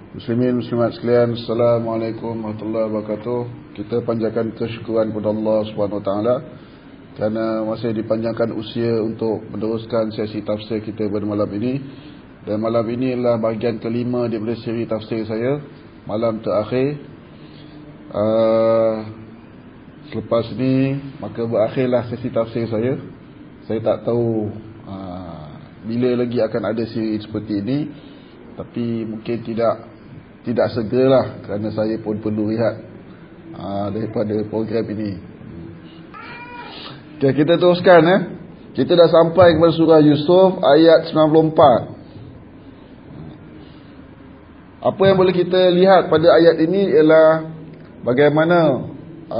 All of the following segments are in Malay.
Muslimin muslimat sekalian, Assalamualaikum warahmatullahi wabarakatuh. Kita panjatkan kesyukuran kepada Allah Subhanahu Wa Taala kerana masih dipanjangkan usia untuk meneruskan sesi tafsir kita pada malam ini. Dan malam ini adalah bahagian kelima daripada siri tafsir saya, malam terakhir. Selepas ini maka berakhirlah sesi tafsir saya. Saya tak tahu bila lagi akan ada siri seperti ini, tapi mungkin tidak segeralah kerana saya pun perlu rehat daripada program ini. Okay, kita teruskan. Kita dah sampai kepada surah Yusuf ayat 94. Apa yang boleh kita lihat pada ayat ini ialah bagaimana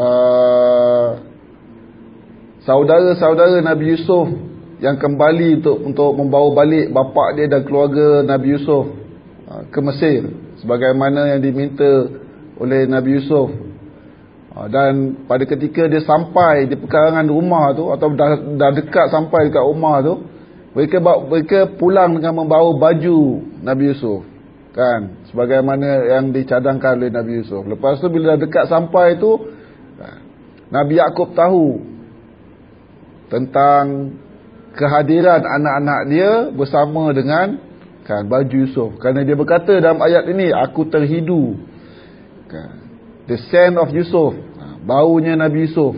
saudara-saudara Nabi Yusuf yang kembali untuk membawa balik bapa dia dan keluarga Nabi Yusuf ke Mesir, sebagaimana yang diminta oleh Nabi Yusuf. Dan pada ketika dia sampai di pekarangan rumah tu, atau dah dekat sampai dekat rumah tu, mereka pulang dengan membawa baju Nabi Yusuf, kan, sebagaimana yang dicadangkan oleh Nabi Yusuf. Lepas tu bila dah dekat sampai tu, Nabi Yaqub tahu tentang kehadiran anak-anak dia bersama dengan baju Yusuf. Kerana dia berkata dalam ayat ini, aku terhidu the scent of Yusuf, baunya Nabi Yusuf.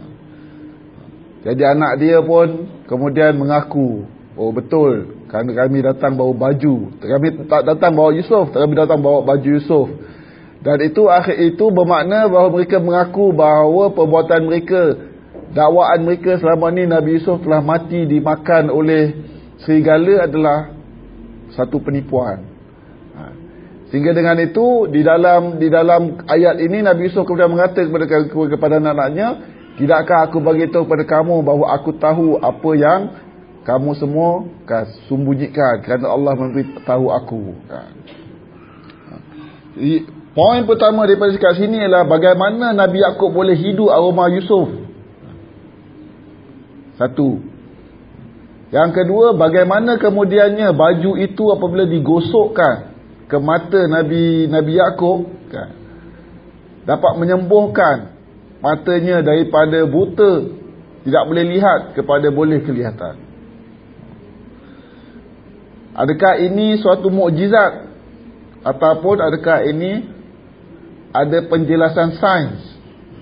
Jadi anak dia pun kemudian mengaku, oh betul, kerana kami datang bawa baju. Kami tak datang bawa Yusuf, kami datang bawa baju Yusuf. Dan itu bermakna bahawa mereka mengaku bahawa perbuatan mereka, dakwaan mereka selama ni Nabi Yusuf telah mati dimakan oleh serigala adalah satu penipuan. Sehingga dengan itu di dalam ayat ini Nabi Yusuf kemudian mengata kepada anak-anaknya, tidakkah aku bagi tahu kepada kamu bahawa aku tahu apa yang kamu semua sembunyikan, kerana Allah memberitahu aku. Jadi, poin pertama daripada dekat sini ialah bagaimana Nabi Yaqub boleh hidup aroma Yusuf. Satu. Yang kedua, bagaimana kemudiannya baju itu apabila digosokkan ke mata Nabi Yaqub, dapat menyembuhkan matanya daripada buta, tidak boleh lihat, kepada boleh kelihatan. Adakah ini suatu mukjizat, ataupun adakah ini ada penjelasan sains?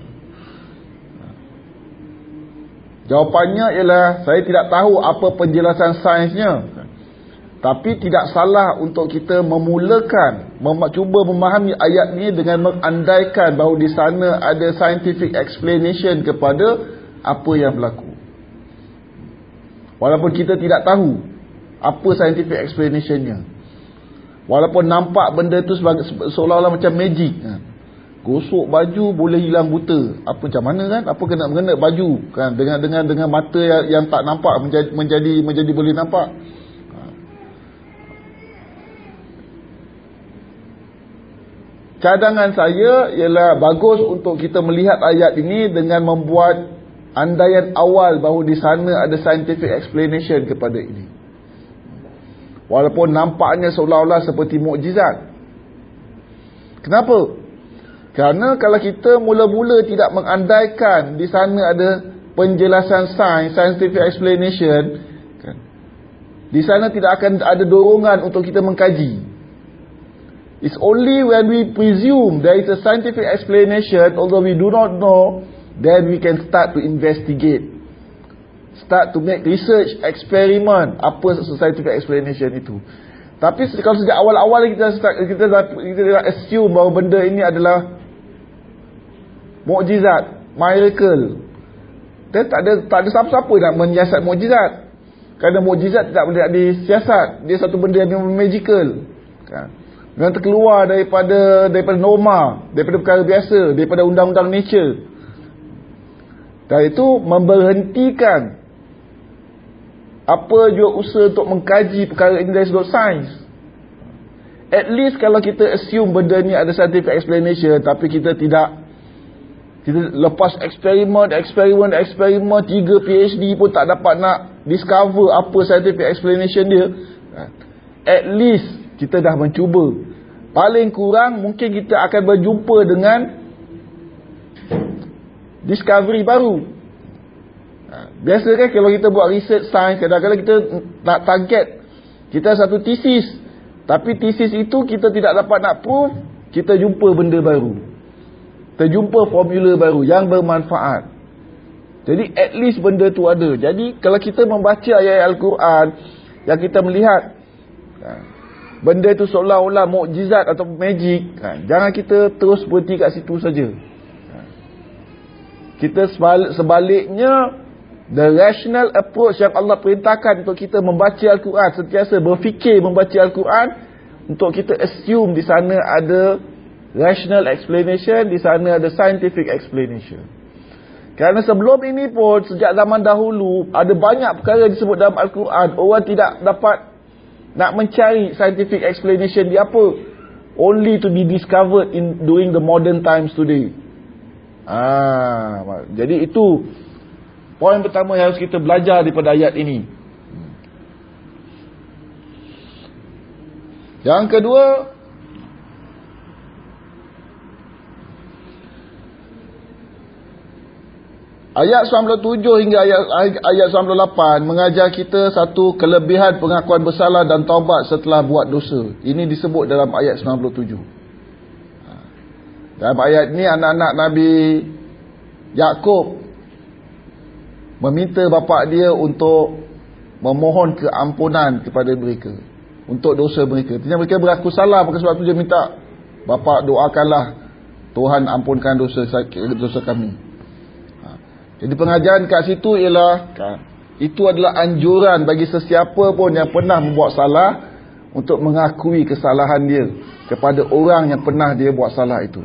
Jawapannya ialah saya tidak tahu apa penjelasan sainsnya. Tapi tidak salah untuk kita memulakan, cuba memahami ayat ni dengan mengandaikan bahawa di sana ada scientific explanation kepada apa yang berlaku. Walaupun kita tidak tahu apa scientific explanationnya. Walaupun nampak benda tu seolah-olah macam magic. Gosok baju boleh hilang buta. Apa macam mana kan? Apa kena baju kan dengan mata yang tak nampak menjadi boleh nampak. Cadangan saya ialah bagus untuk kita melihat ayat ini dengan membuat andaian awal bahawa di sana ada scientific explanation kepada ini. Walaupun nampaknya seolah-olah seperti mukjizat. Kenapa? Kerana kalau kita mula-mula tidak mengandaikan di sana ada penjelasan sains, scientific explanation, di sana tidak akan ada dorongan untuk kita mengkaji. It's only when we presume there is a scientific explanation, although we do not know, then we can start to investigate, start to make research, experiment apa scientific explanation itu. Tapi kalau sejak awal-awal kita dah assume bahawa benda ini adalah mukjizat, miracle, dan tak ada siapa-siapa nak menyiasat mukjizat. Kerana mukjizat tidak boleh disiasat, dia satu benda yang magical, kan? Yang terkeluar daripada norma, daripada perkara biasa, daripada undang-undang nature. Dan itu memberhentikan apa juga usaha untuk mengkaji perkara ini dari sudut sains. At least kalau kita assume benda ni ada scientific explanation, tapi kita lepas eksperimen 3 PhD pun tak dapat nak discover apa scientific explanation dia. At least kita dah mencuba paling kurang mungkin kita akan berjumpa dengan discovery baru. Biasa kan kalau kita buat research sains, kadang-kadang kita nak target kita satu tesis, tapi tesis itu kita tidak dapat nak prove, kita jumpa benda baru, terjumpa formula baru yang bermanfaat. Jadi at least benda tu ada. Jadi kalau kita membaca ayat Al-Quran yang kita melihat benda tu seolah-olah mukjizat atau magic, jangan kita terus berhenti kat situ saja. Kita sebaliknya, the rational approach yang Allah perintahkan untuk kita membaca Al-Quran, sentiasa berfikir membaca Al-Quran, untuk kita assume di sana ada rational explanation, di sana ada scientific explanation. Kerana sebelum ini pun, sejak zaman dahulu, ada banyak perkara disebut dalam Al-Quran, orang tidak dapat nak mencari scientific explanation dia apa, only to be discovered during the modern times today. Jadi itu poin pertama yang harus kita belajar daripada ayat ini. Yang kedua, ayat 97 hingga ayat 98 mengajar kita satu kelebihan pengakuan bersalah dan taubat setelah buat dosa. Ini disebut dalam ayat 97. Dalam ayat ini anak-anak Nabi Yakub meminta bapa dia untuk memohon keampunan kepada mereka untuk dosa mereka. Ternyata mereka beraku salah, maka sebab itu dia minta, bapa doakanlah Tuhan ampunkan dosa kami. Jadi pengajaran kat situ ialah itu adalah anjuran bagi sesiapa pun yang pernah membuat salah untuk mengakui kesalahan dia kepada orang yang pernah dia buat salah itu.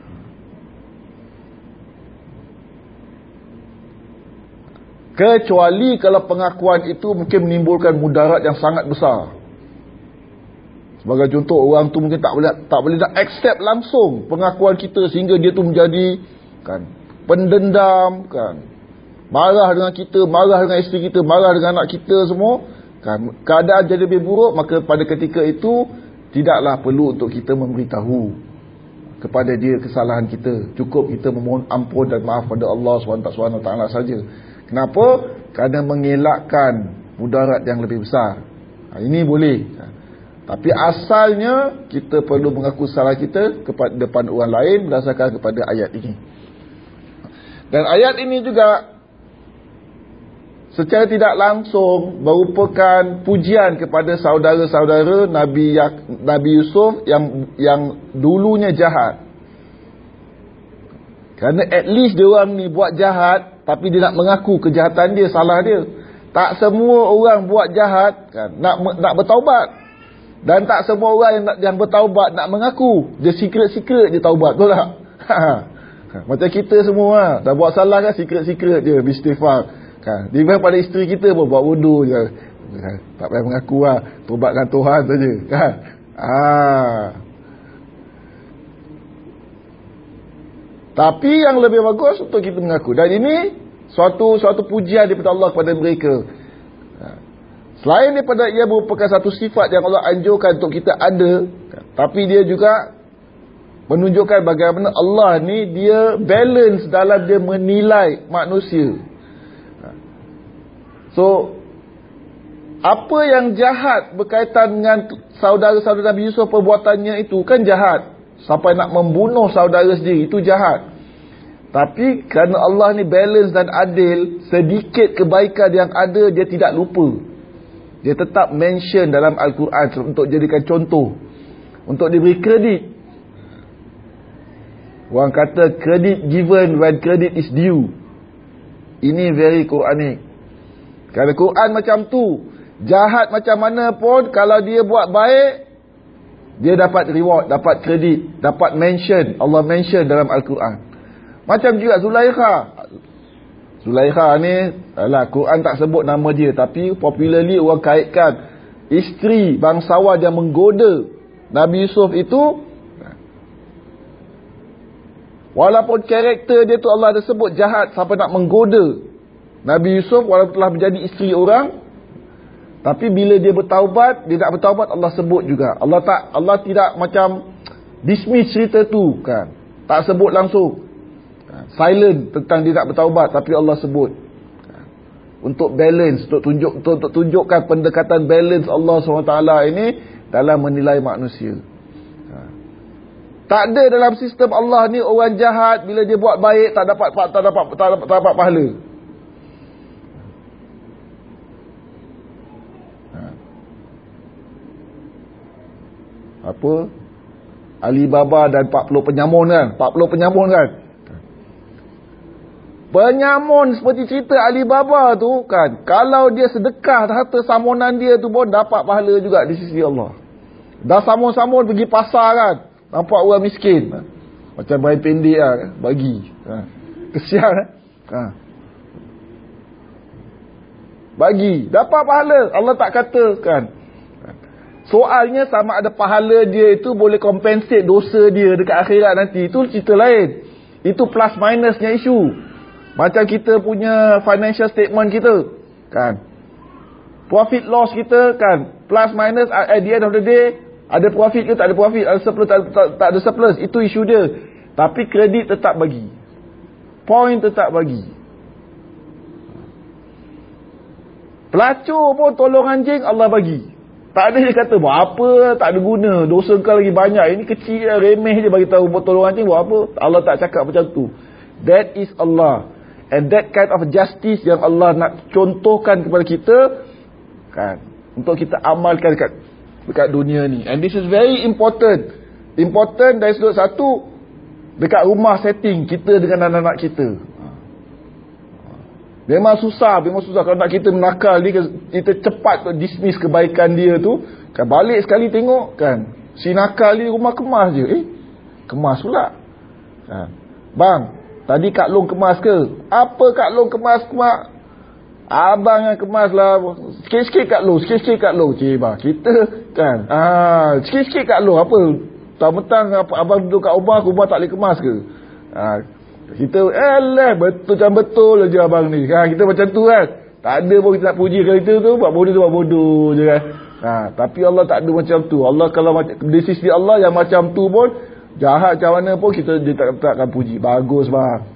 Kecuali kalau pengakuan itu mungkin menimbulkan mudarat yang sangat besar. Sebagai contoh, orang tu mungkin tak boleh nak accept langsung pengakuan kita sehingga dia tu menjadi pendendam, marah dengan kita, marah dengan isteri kita, marah dengan anak kita semua, keadaan jadi lebih buruk. Maka pada ketika itu tidaklah perlu untuk kita memberitahu kepada dia kesalahan kita. Cukup kita memohon ampun dan maaf pada Allah SWT saja. Kenapa? Kerana mengelakkan mudarat yang lebih besar. Ini boleh. Tapi asalnya kita perlu mengaku salah kita kepada depan orang lain berdasarkan kepada ayat ini. Dan ayat ini juga secara tidak langsung merupakan pujian kepada saudara-saudara Nabi Yusuf yang dulunya jahat. Kerana at least dia orang ni buat jahat, tapi dia nak mengaku kejahatan dia, salah dia. Tak semua orang buat jahat nak bertaubat. Dan tak semua orang yang bertaubat nak mengaku. Dia secret-secret je taubat, betul tak? Macam kita semua dah buat salah kan, secret-secret je beristighfar. Dia pada isteri kita pun buat wudu je. Tak payah mengaku lah, taubatkan Tuhan saja. Tapi yang lebih bagus untuk kita mengaku. Dan ini suatu pujian daripada Allah kepada mereka. Selain daripada ia merupakan satu sifat yang Allah anjurkan untuk kita ada, tapi dia juga menunjukkan bagaimana Allah ni dia balance dalam dia menilai manusia. So, apa yang jahat berkaitan dengan saudara-saudara Nabi Yusuf, perbuatannya itu kan jahat. Sampai nak membunuh saudara sendiri, itu jahat. Tapi kerana Allah ni balance dan adil, sedikit kebaikan yang ada dia tidak lupa. Dia tetap mention dalam Al-Quran untuk jadikan contoh, untuk diberi kredit. Orang kata credit given when credit is due. Ini very Quranic. Kerana Quran macam tu, jahat macam mana pun, kalau dia buat baik, dia dapat reward, dapat kredit, dapat mention. Allah mention dalam Al-Quran. Macam juga Zulaikha ni, Quran tak sebut nama dia, tapi popularly orang kaitkan isteri bangsawan yang menggoda Nabi Yusuf itu. Walaupun karakter dia tu Allah ada sebut jahat sampai nak menggoda Nabi Yusuf walaupun telah menjadi isteri orang, tapi bila dia bertaubat, dia nak bertaubat, Allah sebut juga. Allah tidak macam dismiss cerita tu kan. Tak sebut langsung. Silent tentang dia nak bertaubat, tapi Allah sebut. Untuk balance, untuk tunjukkan pendekatan balance Allah SWT ini dalam menilai manusia. Tak ada dalam sistem Allah ni orang jahat bila dia buat baik tak dapat pahala. Apa? Alibaba dan 40 penyamun kan? 40 penyamun kan? Penyamun seperti cerita Alibaba tu kan, kalau dia sedekah harta samunan dia tu pun dapat pahala juga di sisi Allah. Dah samun-samun pergi pasar kan, nampak orang miskin, macam bayi pendek lah, bagi. Kesian bagi, dapat pahala. Allah tak kata kan. Soalnya sama ada pahala dia itu boleh compensate dosa dia dekat akhirat nanti, itu cerita lain. Itu plus minusnya isu. Macam kita punya financial statement kita kan, profit loss kita kan, plus minus at the end of the day, ada profit ke tak ada profit, ada surplus tak ada surplus, itu isu dia. Tapi kredit tetap bagi, point tetap bagi. Pelacur pun tolong anjing Allah bagi. Tak ada dia kata buat apa, tak ada guna, dosa kau lagi banyak, ini kecil remeh je bagi tahu buat tolong anjing buat apa. Allah tak cakap macam tu. That is Allah. And that kind of justice yang Allah nak contohkan kepada kita kan, untuk kita amalkan dekat dunia ni. And this is very important. Important dari sudut satu, dekat rumah setting kita dengan anak-anak kita. Memang susah kalau nak kita menakal dia, kita cepat dismiss kebaikan dia tu kan, balik sekali tengok kan, si nakal ni rumah kemas je. Kemas pula kan. Bang, tadi Kak Long kemas ke? Apa Kak Long kemas? Abang yang kemas lah. Sikit-sikit Kak Long. Cik bang, kita kan, sikit-sikit Kak Long. Apa mentang-mentang abang duduk kat rumah tak boleh kemas ke? Kita betul aja abang ni kan, kita macam tu kan. Tak ada pun kita nak puji kalau kita tu buat bodoh je kan. Tapi Allah tak ada macam tu. Allah kalau di sisi Allah yang macam tu pun, jahat macam mana pun dia takkan puji. Bagus bang.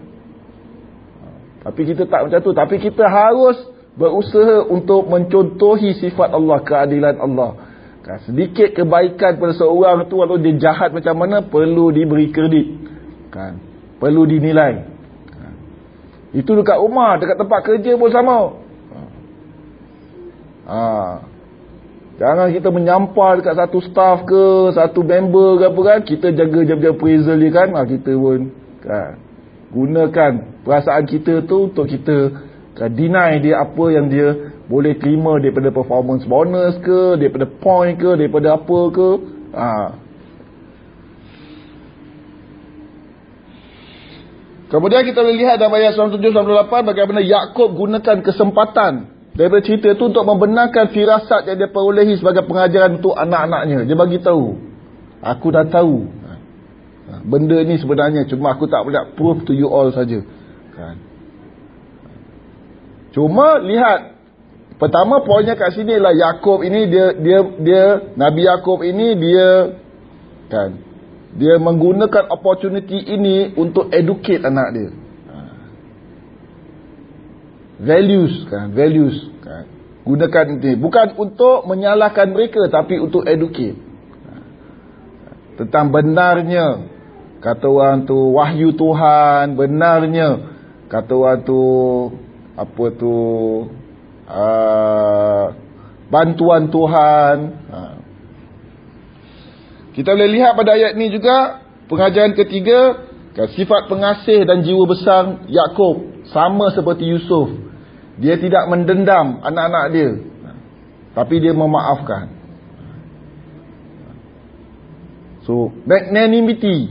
Tapi kita tak macam tu. Tapi kita harus berusaha untuk mencontohi sifat Allah, keadilan Allah. Sedikit kebaikan pada seorang tu, atau dia jahat macam mana, perlu diberi kredit kan, perlu dinilai. Itu dekat rumah, dekat tempat kerja pun sama. Jangan kita menyampah dekat satu staff ke, satu member ke apa kan, kita jaga appraisal dia kan. Kita pun kan, gunakan perasaan kita tu untuk kita kan, deny dia apa yang dia boleh terima daripada performance bonus ke, daripada point ke, daripada apa ke. Kemudian kita boleh lihat dalam ayat 97-98 bagaimana Yakub gunakan kesempatan daripada cerita itu untuk membenarkan firasat yang dia perolehi sebagai pengajaran untuk anak-anaknya. Dia bagi tahu, aku dah tahu benda ni sebenarnya, cuma aku tak boleh prove to you all saja kan. Cuma lihat, pertama poinnya kat sini lah, Yakub ini dia Nabi Yakub ini dia kan, dia menggunakan opportunity ini untuk educate anak dia. Values kan. Gunakan ini bukan untuk menyalahkan mereka, tapi untuk educate tentang benarnya kata orang tu wahyu Tuhan, benarnya kata orang tu apa tu bantuan Tuhan. Kita boleh lihat pada ayat ni juga pengajaran ketiga, sifat pengasih dan jiwa besar Yakub sama seperti Yusuf. Dia tidak mendendam anak-anak dia, tapi dia memaafkan. So magnanimity.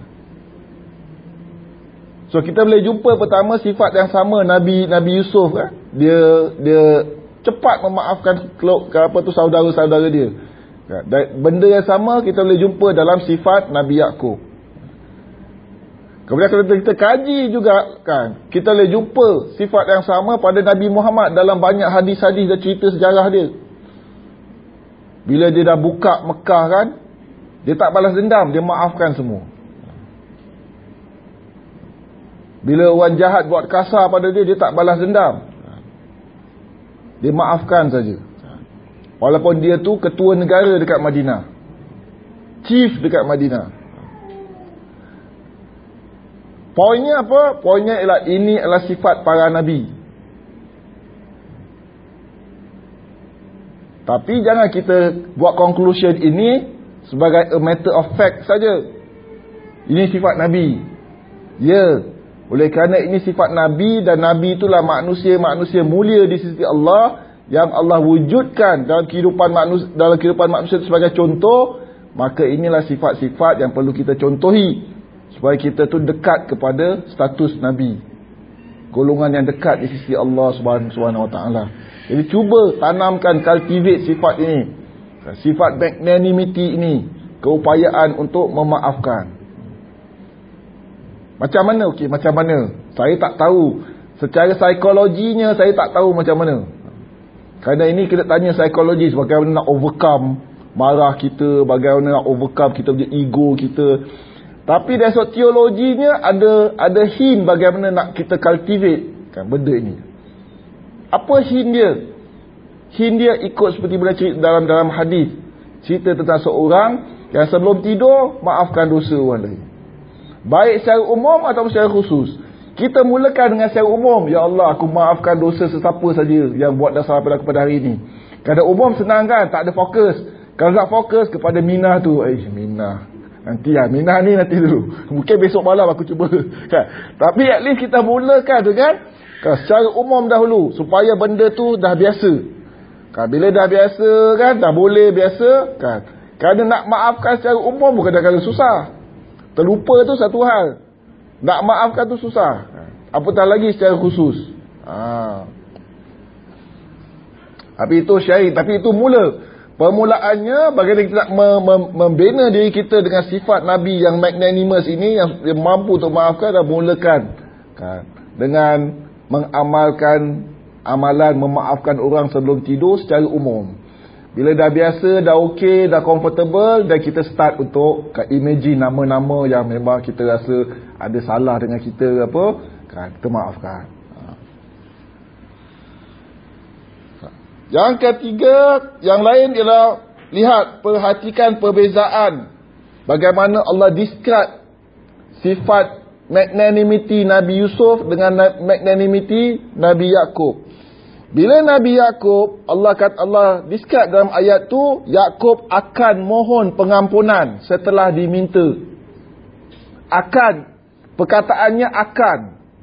So kita boleh jumpa pertama sifat yang sama Nabi Yusuf kan. Dia cepat memaafkan saudara-saudara dia. Benda yang sama kita boleh jumpa dalam sifat Nabi Yakub. Kemudian kalau kita kaji juga kan, kita boleh jumpa sifat yang sama pada Nabi Muhammad dalam banyak hadis-hadis dan cerita sejarah dia. Bila dia dah buka Mekah kan, Dia tak balas dendam, dia maafkan semua. Bila orang jahat buat kasar pada dia, dia tak balas dendam. Dia maafkan saja. Walaupun dia tu ketua negara dekat Madinah, chief dekat Madinah. Poinnya apa? Poinnya ialah ini adalah sifat para nabi. Tapi jangan kita buat conclusion ini sebagai a matter of fact saja. Ini sifat nabi. Ya, oleh kerana ini sifat nabi, dan nabi itulah manusia mulia di sisi Allah yang Allah wujudkan dalam kehidupan manusia sebagai contoh, maka inilah sifat-sifat yang perlu kita contohi supaya kita tu dekat kepada status nabi, golongan yang dekat di sisi Allah Subhanahu Wa Taala. Jadi cuba tanamkan, cultivate sifat ini, sifat magnanimity ini, keupayaan untuk memaafkan. Macam mana? Okey, macam mana? Saya tak tahu. Secara psikologinya saya tak tahu macam mana. Kerana ini kita tanya psikologis, bagaimana nak overcome marah kita, bagaimana nak overcome kita punya ego kita. Tapi dari segi teologinya ada hint bagaimana nak kita cultivate kan benda ini. Apa hint dia? Hint dia ikut seperti bila cerita dalam hadis. Cerita tentang seorang yang sebelum tidur maafkan dosa orang lain. Baik secara umum atau secara khusus. Kita mulakan dengan secara umum. Ya Allah, aku maafkan dosa sesiapa saja yang buat dasar pada hari ini. Kadang umum senang kan, tak ada fokus. Kalau nak fokus kepada Minah tu, Minah. Nanti Minah ni nanti dulu. Mungkin besok malam aku cuba. Kan? Tapi at least kita mulakan tu kan. Secara umum dahulu. Supaya benda tu dah biasa. Kan? Bila dah biasa kan, dah boleh biasa kan. Kerana nak maafkan secara umum bukan kadang-kadang susah. Terlupa tu satu hal. Nak maafkan tu susah. Apatah lagi secara khusus. Tapi itu syahid. Tapi itu mula. Permulaannya bagaimana kita nak membina diri kita dengan sifat Nabi yang magnanimous ini, yang mampu untuk maafkan, dan mulakan kan, dengan mengamalkan amalan memaafkan orang sebelum tidur secara umum. Bila dah biasa, dah okey, dah comfortable, dan kita start untuk imagine nama-nama yang memang kita rasa ada salah dengan kita apa, kan, kita maafkan. Yang ketiga, yang lain ialah lihat, perhatikan perbezaan bagaimana Allah describe sifat magnanimity Nabi Yusuf dengan magnanimity Nabi Yaqub. Bila Nabi Yaqub, Allah describe dalam ayat tu, Yaqub akan mohon pengampunan setelah diminta. Akan, perkataannya akan.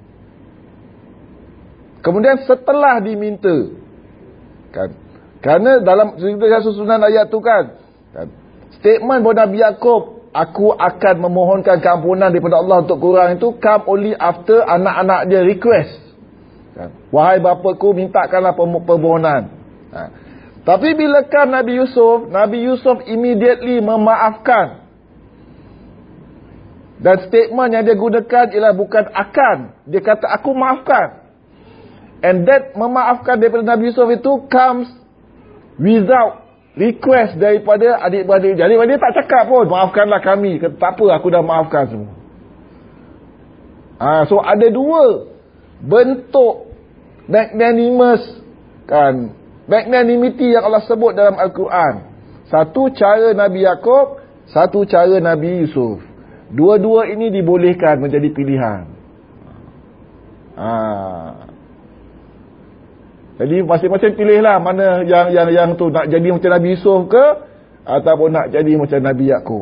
Kemudian setelah diminta. Kan? Kerana dalam susunan ayat tu kan, statement bahawa Nabi Yaqub, aku akan memohonkan keampunan daripada Allah untuk kurang, itu come only after anak-anak dia request kan? Wahai bapaku, mintakanlah permohonan. Tapi bila kan Nabi Yusuf immediately memaafkan. Dan statement yang dia gunakan ialah bukan akan, dia kata aku maafkan. And that memaafkan daripada Nabi Yusuf itu comes without request daripada adik-beradik. Jadi dia tak cakap pun, maafkanlah kami. Kata, tak apa, aku dah maafkan semua. So ada dua bentuk magnanimous kan, magnanimity yang Allah sebut dalam Al-Quran. Satu cara Nabi Yaqub, satu cara Nabi Yusuf. Dua-dua ini dibolehkan menjadi pilihan. Jadi masing-masing pilihlah mana yang tu, nak jadi macam Nabi Yusuf ke ataupun nak jadi macam Nabi Yaqub.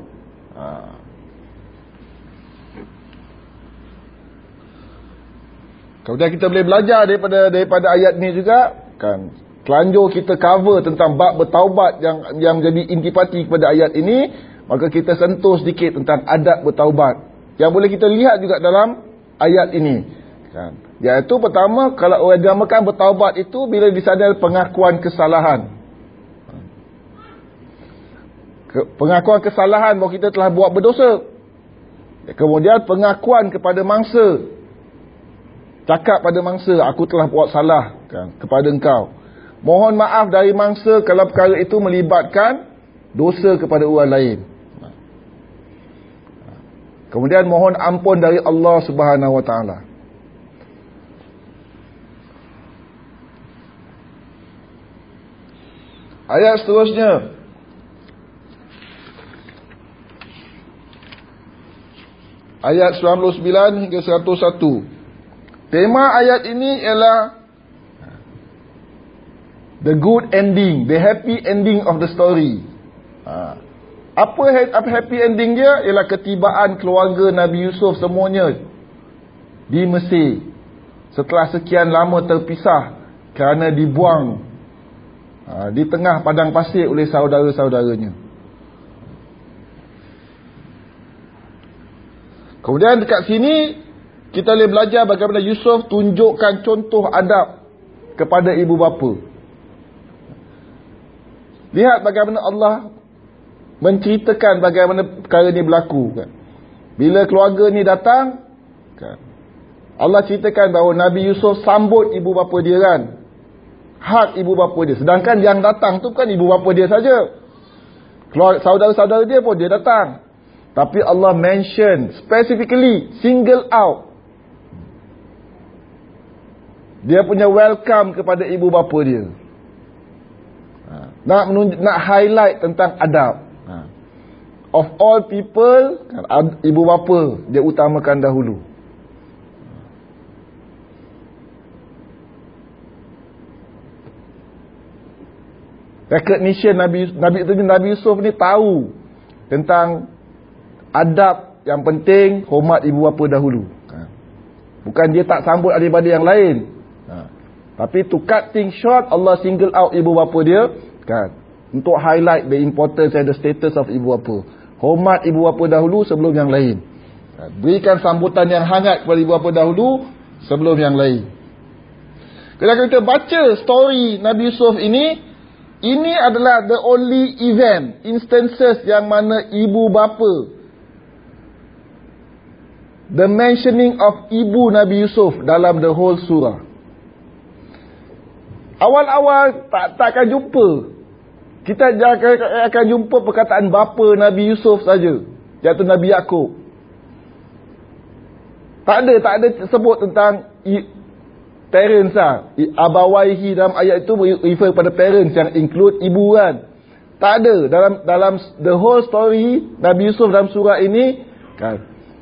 Kemudian kita boleh belajar daripada ayat ni juga kan. Telanjur kita cover tentang bab bertaubat yang jadi intipati kepada ayat ini, maka kita sentuh sedikit tentang adab bertaubat yang boleh kita lihat juga dalam ayat ini kan. Iaitu pertama, kalau orang dinamakan bertaubat itu bila disadar pengakuan kesalahan. Pengakuan kesalahan bahawa kita telah buat berdosa. Kemudian pengakuan kepada mangsa. Cakap pada mangsa, aku telah buat salah kan, kepada engkau. Mohon maaf dari mangsa kalau perkara itu melibatkan dosa kepada orang lain. Kemudian mohon ampun dari Allah Subhanahu wa taala. Ayat seterusnya, ayat 99 hingga 101. Tema ayat ini ialah the good ending, the happy ending of the story. Apa happy ending dia? Ialah ketibaan keluarga Nabi Yusuf semuanya di Mesir setelah sekian lama terpisah kerana dibuang di tengah padang pasir oleh saudara-saudaranya. Kemudian dekat sini kita boleh belajar bagaimana Yusuf tunjukkan contoh adab kepada ibu bapa. Lihat bagaimana Allah menceritakan bagaimana perkara ni berlaku kan. Bila keluarga ni datang kan, Allah ceritakan bahawa Nabi Yusuf sambut ibu bapa dia kan. Hak ibu bapa dia. Sedangkan yang datang tu bukan ibu bapa dia saja. Saudara-saudara dia pun dia datang. Tapi Allah mention specifically, single out, dia punya welcome kepada ibu bapa dia. Nak highlight tentang adab. Of all people, ibu bapa dia utamakan dahulu. Recognition Nabi Yusuf ni tahu tentang adab yang penting, hormat ibu bapa dahulu. Bukan dia tak sambut adik-adik yang lain. Tapi to cut things short, Allah single out ibu bapa dia kan, untuk highlight the importance and the status of ibu bapa. Hormat ibu bapa dahulu sebelum yang lain. Berikan sambutan yang hangat kepada ibu bapa dahulu sebelum yang lain. Kalau kita baca story Nabi Yusuf ini adalah the only event, instances yang mana ibu bapa, the mentioning of ibu Nabi Yusuf dalam the whole surah. Awal-awal takkan jumpa. Kita akan jumpa perkataan bapa Nabi Yusuf saja, iaitu Nabi Yaqub. Tak ada sebut tentang parents lah. Abawaihi dalam ayat itu refer pada parents yang include ibu kan. Tak ada dalam the whole story Nabi Yusuf dalam surah ini kan.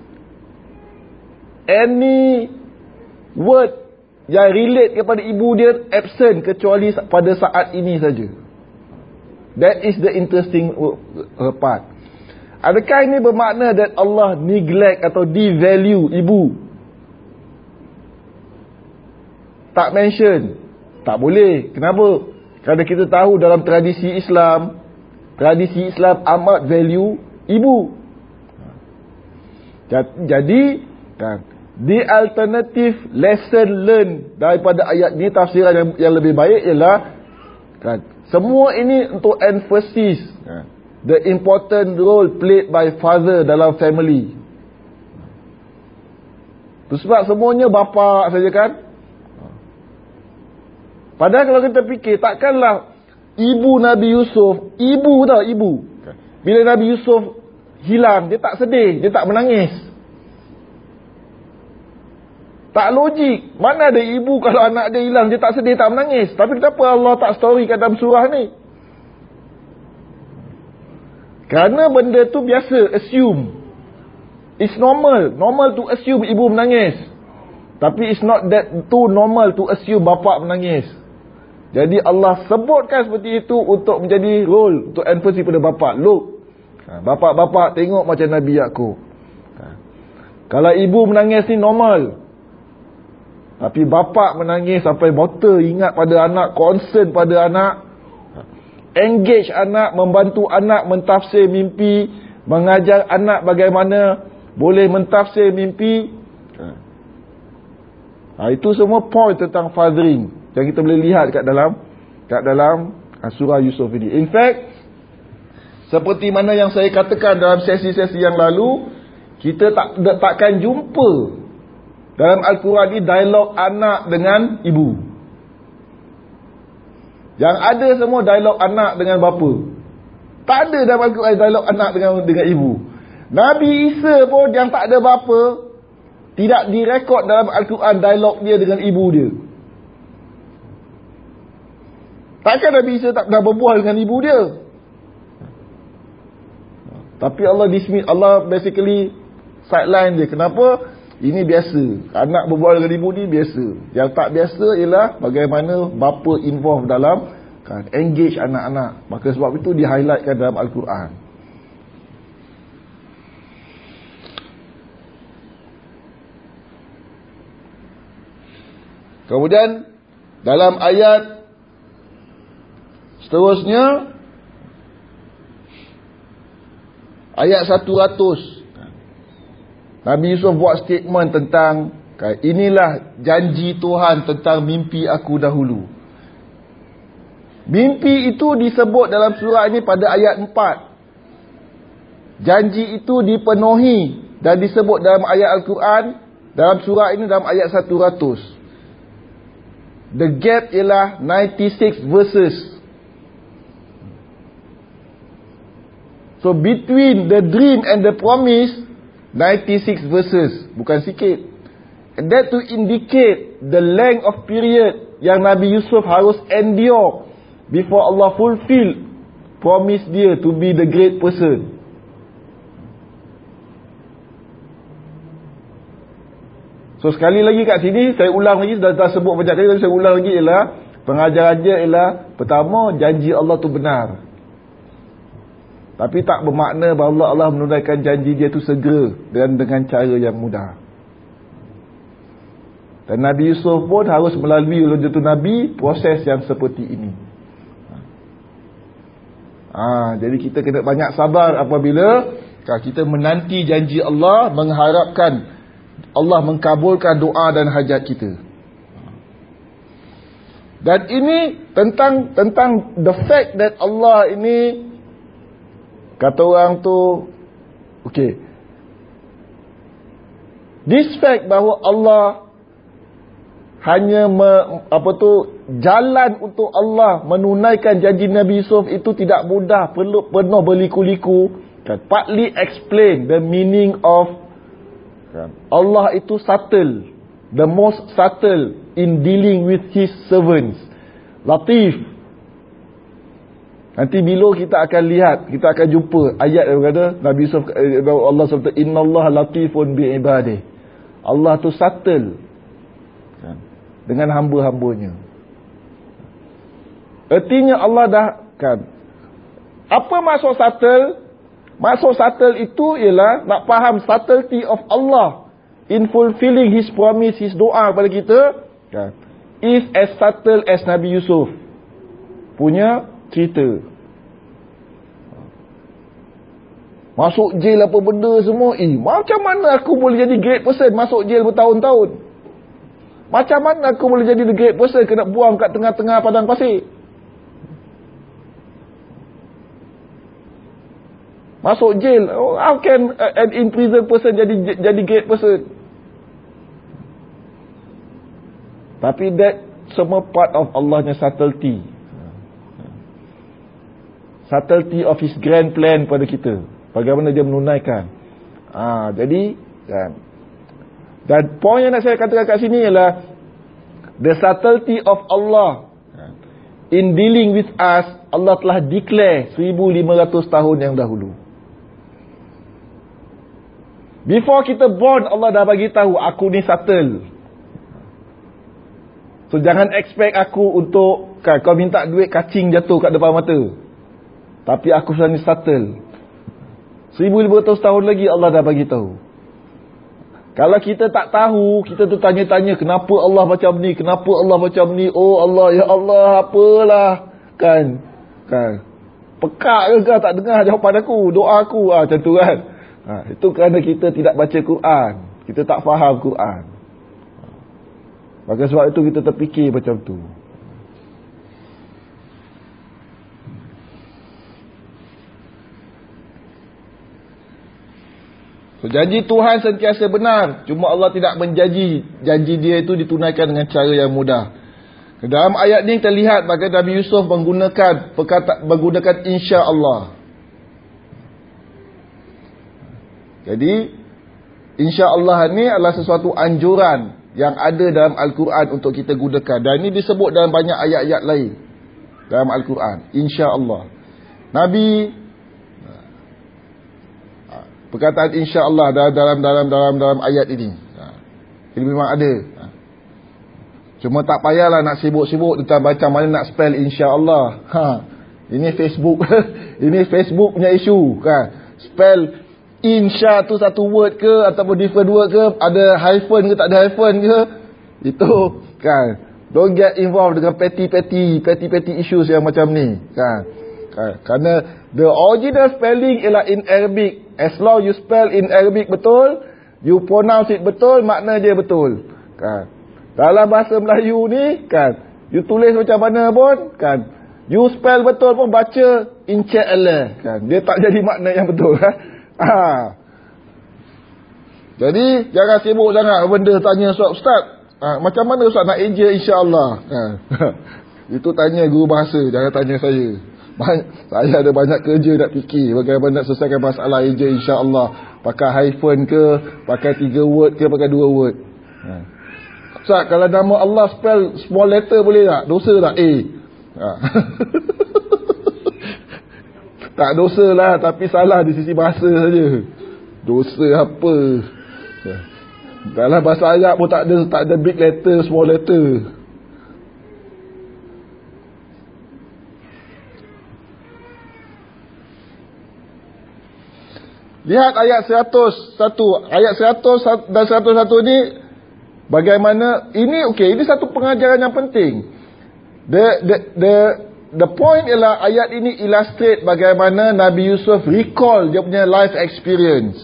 Any word yang relate kepada ibu dia absent kecuali pada saat ini saja. That is the interesting part. Adakah ini bermakna that Allah neglect atau devalue ibu? Tak mention. Tak boleh. Kenapa? Kerana kita tahu dalam tradisi Islam amat value ibu. Jadi kan, the alternative lesson learned daripada ayat ni, tafsiran yang lebih baik ialah kan, semua ini untuk emphasis the important role played by father dalam family. Itu sebab semuanya bapa saja kan. Padahal kalau kita fikir, takkanlah ibu Nabi Yusuf, ibu. Bila Nabi Yusuf hilang, dia tak sedih, dia tak menangis. Tak logik. Mana ada ibu kalau anak dia hilang, dia tak sedih, tak menangis. Tapi kenapa Allah tak storykan dalam surah ni? Kerana benda tu biasa, assume. It's normal to assume ibu menangis. Tapi it's not that too normal to assume bapa menangis. Jadi Allah sebutkan seperti itu untuk menjadi role, untuk emphasis pada bapa. Look, bapa tengok macam Nabi Yaqub. Kalau ibu menangis ni normal. Tapi bapa menangis sampai betul ingat pada anak, concern pada anak, engage anak, membantu anak mentafsir mimpi, mengajar anak bagaimana boleh mentafsir mimpi. Itu semua point tentang fathering yang kita boleh lihat kat dalam surah Yusuf ini. In fact, seperti mana yang saya katakan dalam sesi-sesi yang lalu, kita takkan jumpa dalam Al-Quran ini dialog anak dengan ibu. Yang ada semua dialog anak dengan bapa. Tak ada dalam Al-Quran dialog anak dengan ibu. Nabi Isa pun yang tak ada bapa, tidak direkod dalam Al-Quran dialog dia dengan ibu dia. Takkan Nabi Isa tak pernah berbual dengan ibu dia? Tapi Allah basically sideline dia. Kenapa? Ini biasa. Anak berbual dengan ibu ni biasa. Yang tak biasa ialah bagaimana bapa involve dalam engage anak-anak. Maka sebab itu di highlightkan dalam Al-Quran. Kemudian dalam ayat seterusnya, ayat 100, Nabi Yusuf buat statement tentang inilah janji Tuhan tentang mimpi aku dahulu. Mimpi itu disebut dalam surah ini pada ayat 4. Janji itu dipenuhi dan disebut dalam ayat Al-Quran, dalam surah ini dalam ayat 100. The gap ialah 96 verses. So between the dream and the promise, 96 verses. Bukan sikit. And that to indicate the length of period yang Nabi Yusuf harus endure before Allah fulfill promise dia to be the great person. So sekali lagi kat sini, saya ulang lagi, dah sebut banyak kali, tapi saya ulang lagi ialah, pengajaran dia ialah, pertama, janji Allah tu benar. Tapi tak bermakna bahawa Allah menunaikan janji dia tu segera dan dengan cara yang mudah. Dan Nabi Yusuf pun harus melalui oleh jatuh Nabi proses yang seperti ini. Jadi kita kena banyak sabar apabila kita menanti janji Allah, mengharapkan Allah mengkabulkan doa dan hajat kita. Dan ini tentang the fact that Allah ini, kata orang tu, okay, this fact bahawa Allah hanya jalan untuk Allah menunaikan janji Nabi Yusuf itu tidak mudah, penuh berliku-liku. Partly explain the meaning of Allah itu subtle, the most subtle in dealing with his servants. Latif. Nanti bila kita akan lihat, kita akan jumpa ayat yang berkata Nabi Yusuf, Allah SWT, innallaha latifun bi'ibadih. Allah tu subtle dengan hamba-hambanya. Artinya Allah dah apa maksud subtle? Maksud subtle itu ialah nak faham subtlety of Allah in fulfilling his promise, his doa kepada kita, is as subtle as Nabi Yusuf punya cerita. Masuk jail apa benda semua, macam mana aku boleh jadi great person masuk jail bertahun-tahun? Macam mana aku boleh jadi the great person kena buang kat tengah-tengah padang pasir? Masuk jail, how can an imprisoned person jadi great person? Tapi that semua part of Allahnya subtlety. Subtlety of his grand plan pada kita. Bagaimana dia menunaikan. Jadi dan poin yang nak saya katakan kat sini ialah the subtlety of Allah in dealing with us. Allah telah declare 1500 tahun yang dahulu. Before kita born, Allah dah bagi tahu aku ni subtle. So jangan expect aku untuk kau minta duit kacing jatuh kat depan mata. Tapi aku sebenarnya subtle. 1500 tahun lagi Allah dah bagi tahu. Kalau kita tak tahu, kita tu tanya-tanya kenapa Allah macam ni, kenapa Allah macam ni. Oh Allah, ya Allah, apalah. Kan. Pekak ke kau tak dengar jawapan aku, doa aku, macam tu kan. Itu kerana kita tidak baca Quran, kita tak faham Quran. Maka sebab itu kita terfikir macam tu. So, janji Tuhan sentiasa benar, cuma Allah tidak menjanji janji dia itu ditunaikan dengan cara yang mudah. Dalam ayat ni kita lihat bagaimana Nabi Yusuf menggunakan insya-Allah. Jadi insya-Allah ni adalah sesuatu anjuran yang ada dalam Al-Quran untuk kita gunakan, dan ini disebut dalam banyak ayat-ayat lain dalam Al-Quran, insya-Allah. Nabi perkataan insya-Allah dalam ayat ini. Ini memang ada. Cuma tak payahlah nak sibuk-sibuk tentang macam mana nak spell insya-Allah. Ini Facebook ini Facebook punya isu kan. Spell insya tu satu word ke ataupun different word ke, ada hyphen ke tak ada hyphen ke, itu kan. Don't get involved dengan petty issues yang macam ni kan. Kerana the original spelling ialah in Arabic. As long you spell in Arabic betul, you pronounce it betul, makna dia betul kan. Dalam bahasa Melayu ni kan, you tulis macam mana pun kan, you spell betul pun baca insya-Allah kan, dia tak jadi makna yang betul kan. Jadi jangan sibuk sangat benda tanya Ustaz, macam mana Ustaz nak eja insya-Allah itu tanya guru bahasa, jangan tanya saya. Saya ada banyak kerja nak fikir bagaimana nak selesaikan masalah eja insya-Allah, pakai hyphen ke, pakai 3 word ke, pakai 2 word. Ustaz, kalau nama Allah spell small letter boleh tak? Dosa tak? Tak dosa lah, tapi salah di sisi bahasa saja. Dosa apa? Dalam bahasa Arab pun tak ada big letter, small letter. Lihat ayat 101. Ayat 100 dan 101 ni bagaimana ini, okey, ini satu pengajaran yang penting. The point ialah ayat ini illustrate bagaimana Nabi Yusuf recall dia punya life experience.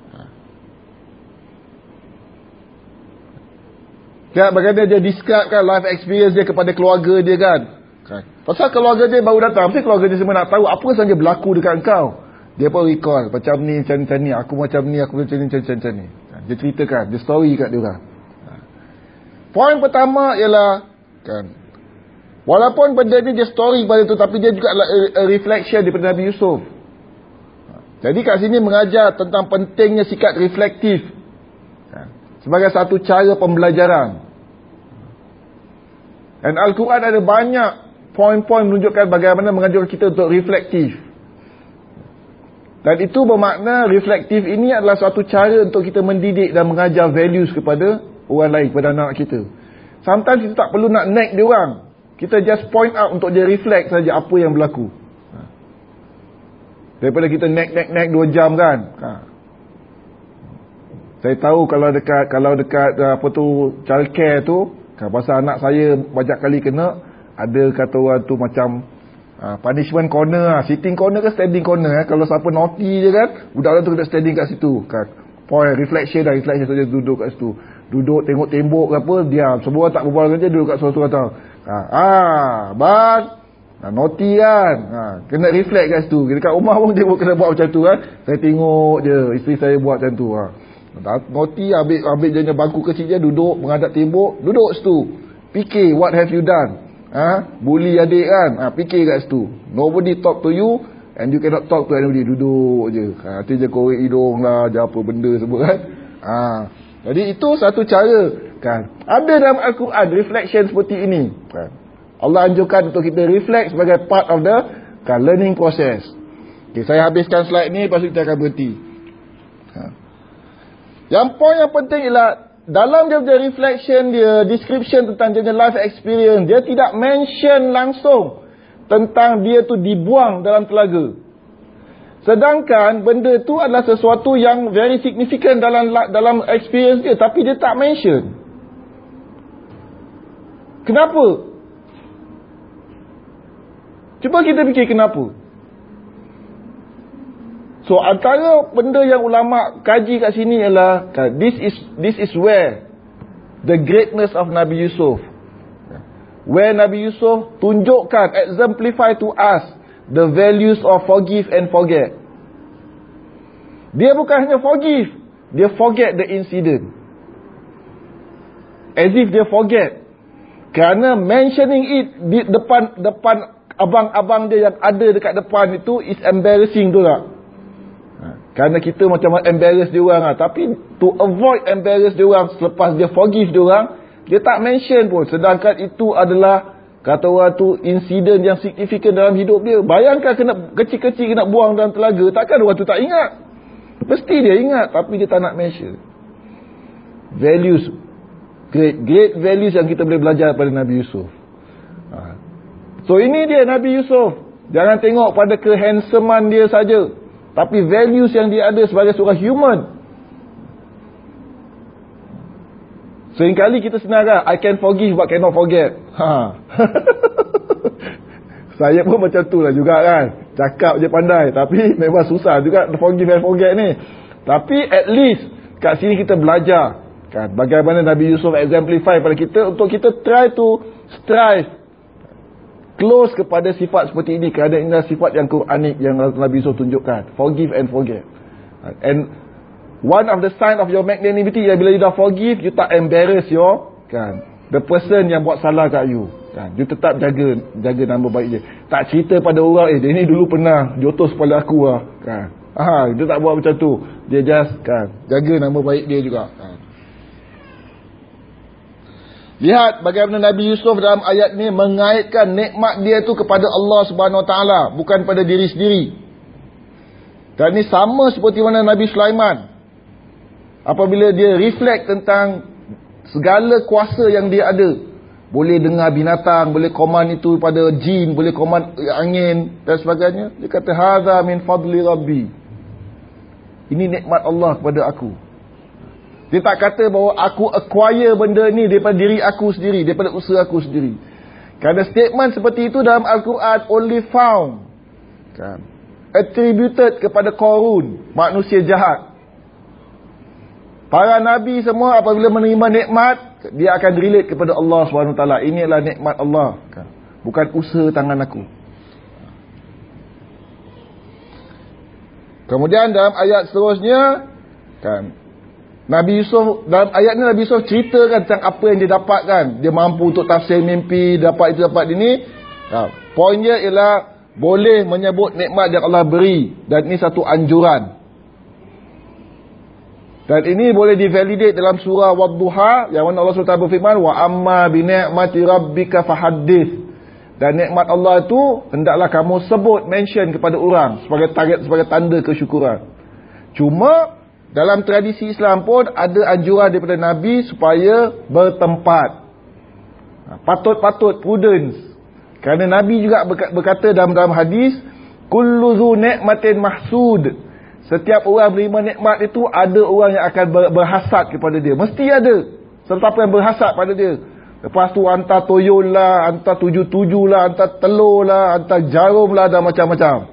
Ya, bagaimana dia describekan life experience dia kepada keluarga dia kan. Pasal keluarga dia baru datang, mesti keluarga dia semua nak tahu apa sahaja berlaku dekat engkau. Dia pun recall macam ni, macam ni, aku macam ni, aku macam ni, macam ni. Dia ceritakan, dia story kat dia orang. Point pertama ialah kan, walaupun benda ni dia story pada tu, tapi dia juga a reflection daripada Nabi Yusuf. Jadi kat sini mengajar tentang pentingnya sikap reflektif sebagai satu cara pembelajaran. Dan Al-Quran ada banyak poin-poin menunjukkan bagaimana mengajar kita untuk reflektif. Dan itu bermakna reflektif ini adalah suatu cara untuk kita mendidik dan mengajar values kepada orang lain, kepada anak kita. Sometimes kita tak perlu nak nag dia orang. Kita just point out untuk dia reflect saja apa yang berlaku. Daripada kita nag 2 jam kan. Saya tahu kalau dekat apa tu childcare tu, pasal anak saya banyak kali kena, ada kata orang tu macam punishment corner, sitting corner ke standing corner. Kalau siapa naughty je kan, budak-budak tu kena standing kat situ kan. Point reflection saja, duduk kat situ. Duduk tengok tembok ke apa, diam. Semua tak berbual dengan dia, duduk kat suatu kata. Bang, naughty kan. Kena reflect kat situ. Dekat rumah pun dia pun kena buat macam tu kan. Saya tengok je isteri saya buat macam tu. Naughty, ambil je bangku kecil je, duduk menghadap tembok, duduk situ. Fikir, what have you done? Bully adik kan. Fikir kat situ. Nobody talk to you and you cannot talk to anybody. Duduk je. Nanti je korek hidung lah, je apa benda semua kan. Jadi itu satu cara kan. Ada dalam Al-Quran reflection seperti ini kan. Allah anjurkan untuk kita reflect sebagai part of the learning process. Okay, saya habiskan slide ni, lepas tu kita akan berhenti. Yang poin yang penting ialah dalam dia punya reflection dia, description tentang dia life experience, dia tidak mention langsung tentang dia tu dibuang dalam telaga. Sedangkan benda tu adalah sesuatu yang very significant dalam experience dia, tapi dia tak mention. Kenapa? Cuba kita fikir kenapa. So antara benda yang ulama kaji kat sini ialah this is where the greatness of Nabi Yusuf, where Nabi Yusuf tunjukkan, exemplify to us the values of forgive and forget. Dia bukan hanya forgive, dia forget the incident. As if dia forget. Kerana mentioning it di depan abang-abang dia yang ada dekat depan itu is embarrassing tu tak? Kerana kita macam embarrass dia orang lah. Tapi to avoid embarrass dia orang, selepas dia forgive dia orang, dia tak mention pun. Sedangkan itu adalah, kata orang tu, insiden yang signifikan dalam hidup dia. Bayangkan kena kecil-kecil kena buang dalam telaga, takkan orang tu tak ingat? Mesti dia ingat, tapi dia tak nak mention. Values, great values yang kita boleh belajar daripada Nabi Yusuf. So ini dia Nabi Yusuf. Jangan tengok pada kehandsomean dia saja, tapi values yang dia ada sebagai seorang human. Seringkali kita senang, I can forgive but cannot forget. Saya pun macam tu lah juga kan. Cakap je pandai, tapi memang susah juga forgive and forget ni. Tapi at least kat sini kita belajar kan, bagaimana Nabi Yusuf exemplify pada kita, untuk kita try to strive close kepada sifat seperti ini, kerana inilah sifat yang Quranik yang Nabi Yusuf tunjukkan. Forgive and forget. And one of the sign of your magnanimity, bila you dah forgive, you tak embarrass the person yang buat salah kat you kan. You tetap jaga nama baik dia. Tak cerita pada orang, dia ni dulu pernah jotos kepala aku lah kan. Dia tak buat macam tu. Dia just kan, jaga nama baik dia juga kan. Lihat bagaimana Nabi Yusuf dalam ayat ni mengaitkan nikmat dia tu kepada Allah Subhanahu Wa Taala, bukan pada diri sendiri. Dan ni sama seperti mana Nabi Sulaiman, apabila dia reflect tentang segala kuasa yang dia ada, boleh dengar binatang, boleh command itu pada jin, boleh command angin dan sebagainya, dia kata hadza min fadli rabbi, ini nikmat Allah kepada aku. Dia tak kata bahawa aku acquire benda ni daripada diri aku sendiri, daripada usaha aku sendiri. Kerana statement seperti itu dalam Al-Quran only found kan, attributed kepada Qarun, manusia jahat. Para Nabi semua apabila menerima nikmat, dia akan relate kepada Allah SWT. Ini adalah nikmat Allah kan, bukan usaha tangan aku. Kemudian dalam ayat seterusnya kan, Nabi Yusuf, dalam ayat ni Nabi Yusuf ceritakan tentang apa yang dia dapatkan. Dia mampu untuk tafsir mimpi, dapat itu, dapat ini. Poinnya ialah boleh menyebut nikmat yang Allah beri, dan ini satu anjuran. Dan ini boleh divalidate dalam surah Wadduha, yang mana Allah SWT berfirman, wa amma bi ni'mati rabbika fahaddith. Dan nikmat Allah itu hendaklah kamu sebut, mention kepada orang sebagai tanda kesyukuran. Cuma dalam tradisi Islam pun ada anjuran daripada Nabi supaya bertempat. Patut prudence. Kerana Nabi juga berkata dalam hadis, kullu zu ni'matin mahsud. Setiap orang menerima nikmat itu, ada orang yang akan berhasad kepada dia. Mesti ada sesiapa yang berhasad pada dia. Lepas tu hantar toyol lah, hantar 77 lah, hantar telur lah, hantar jarum lah, dan macam-macam.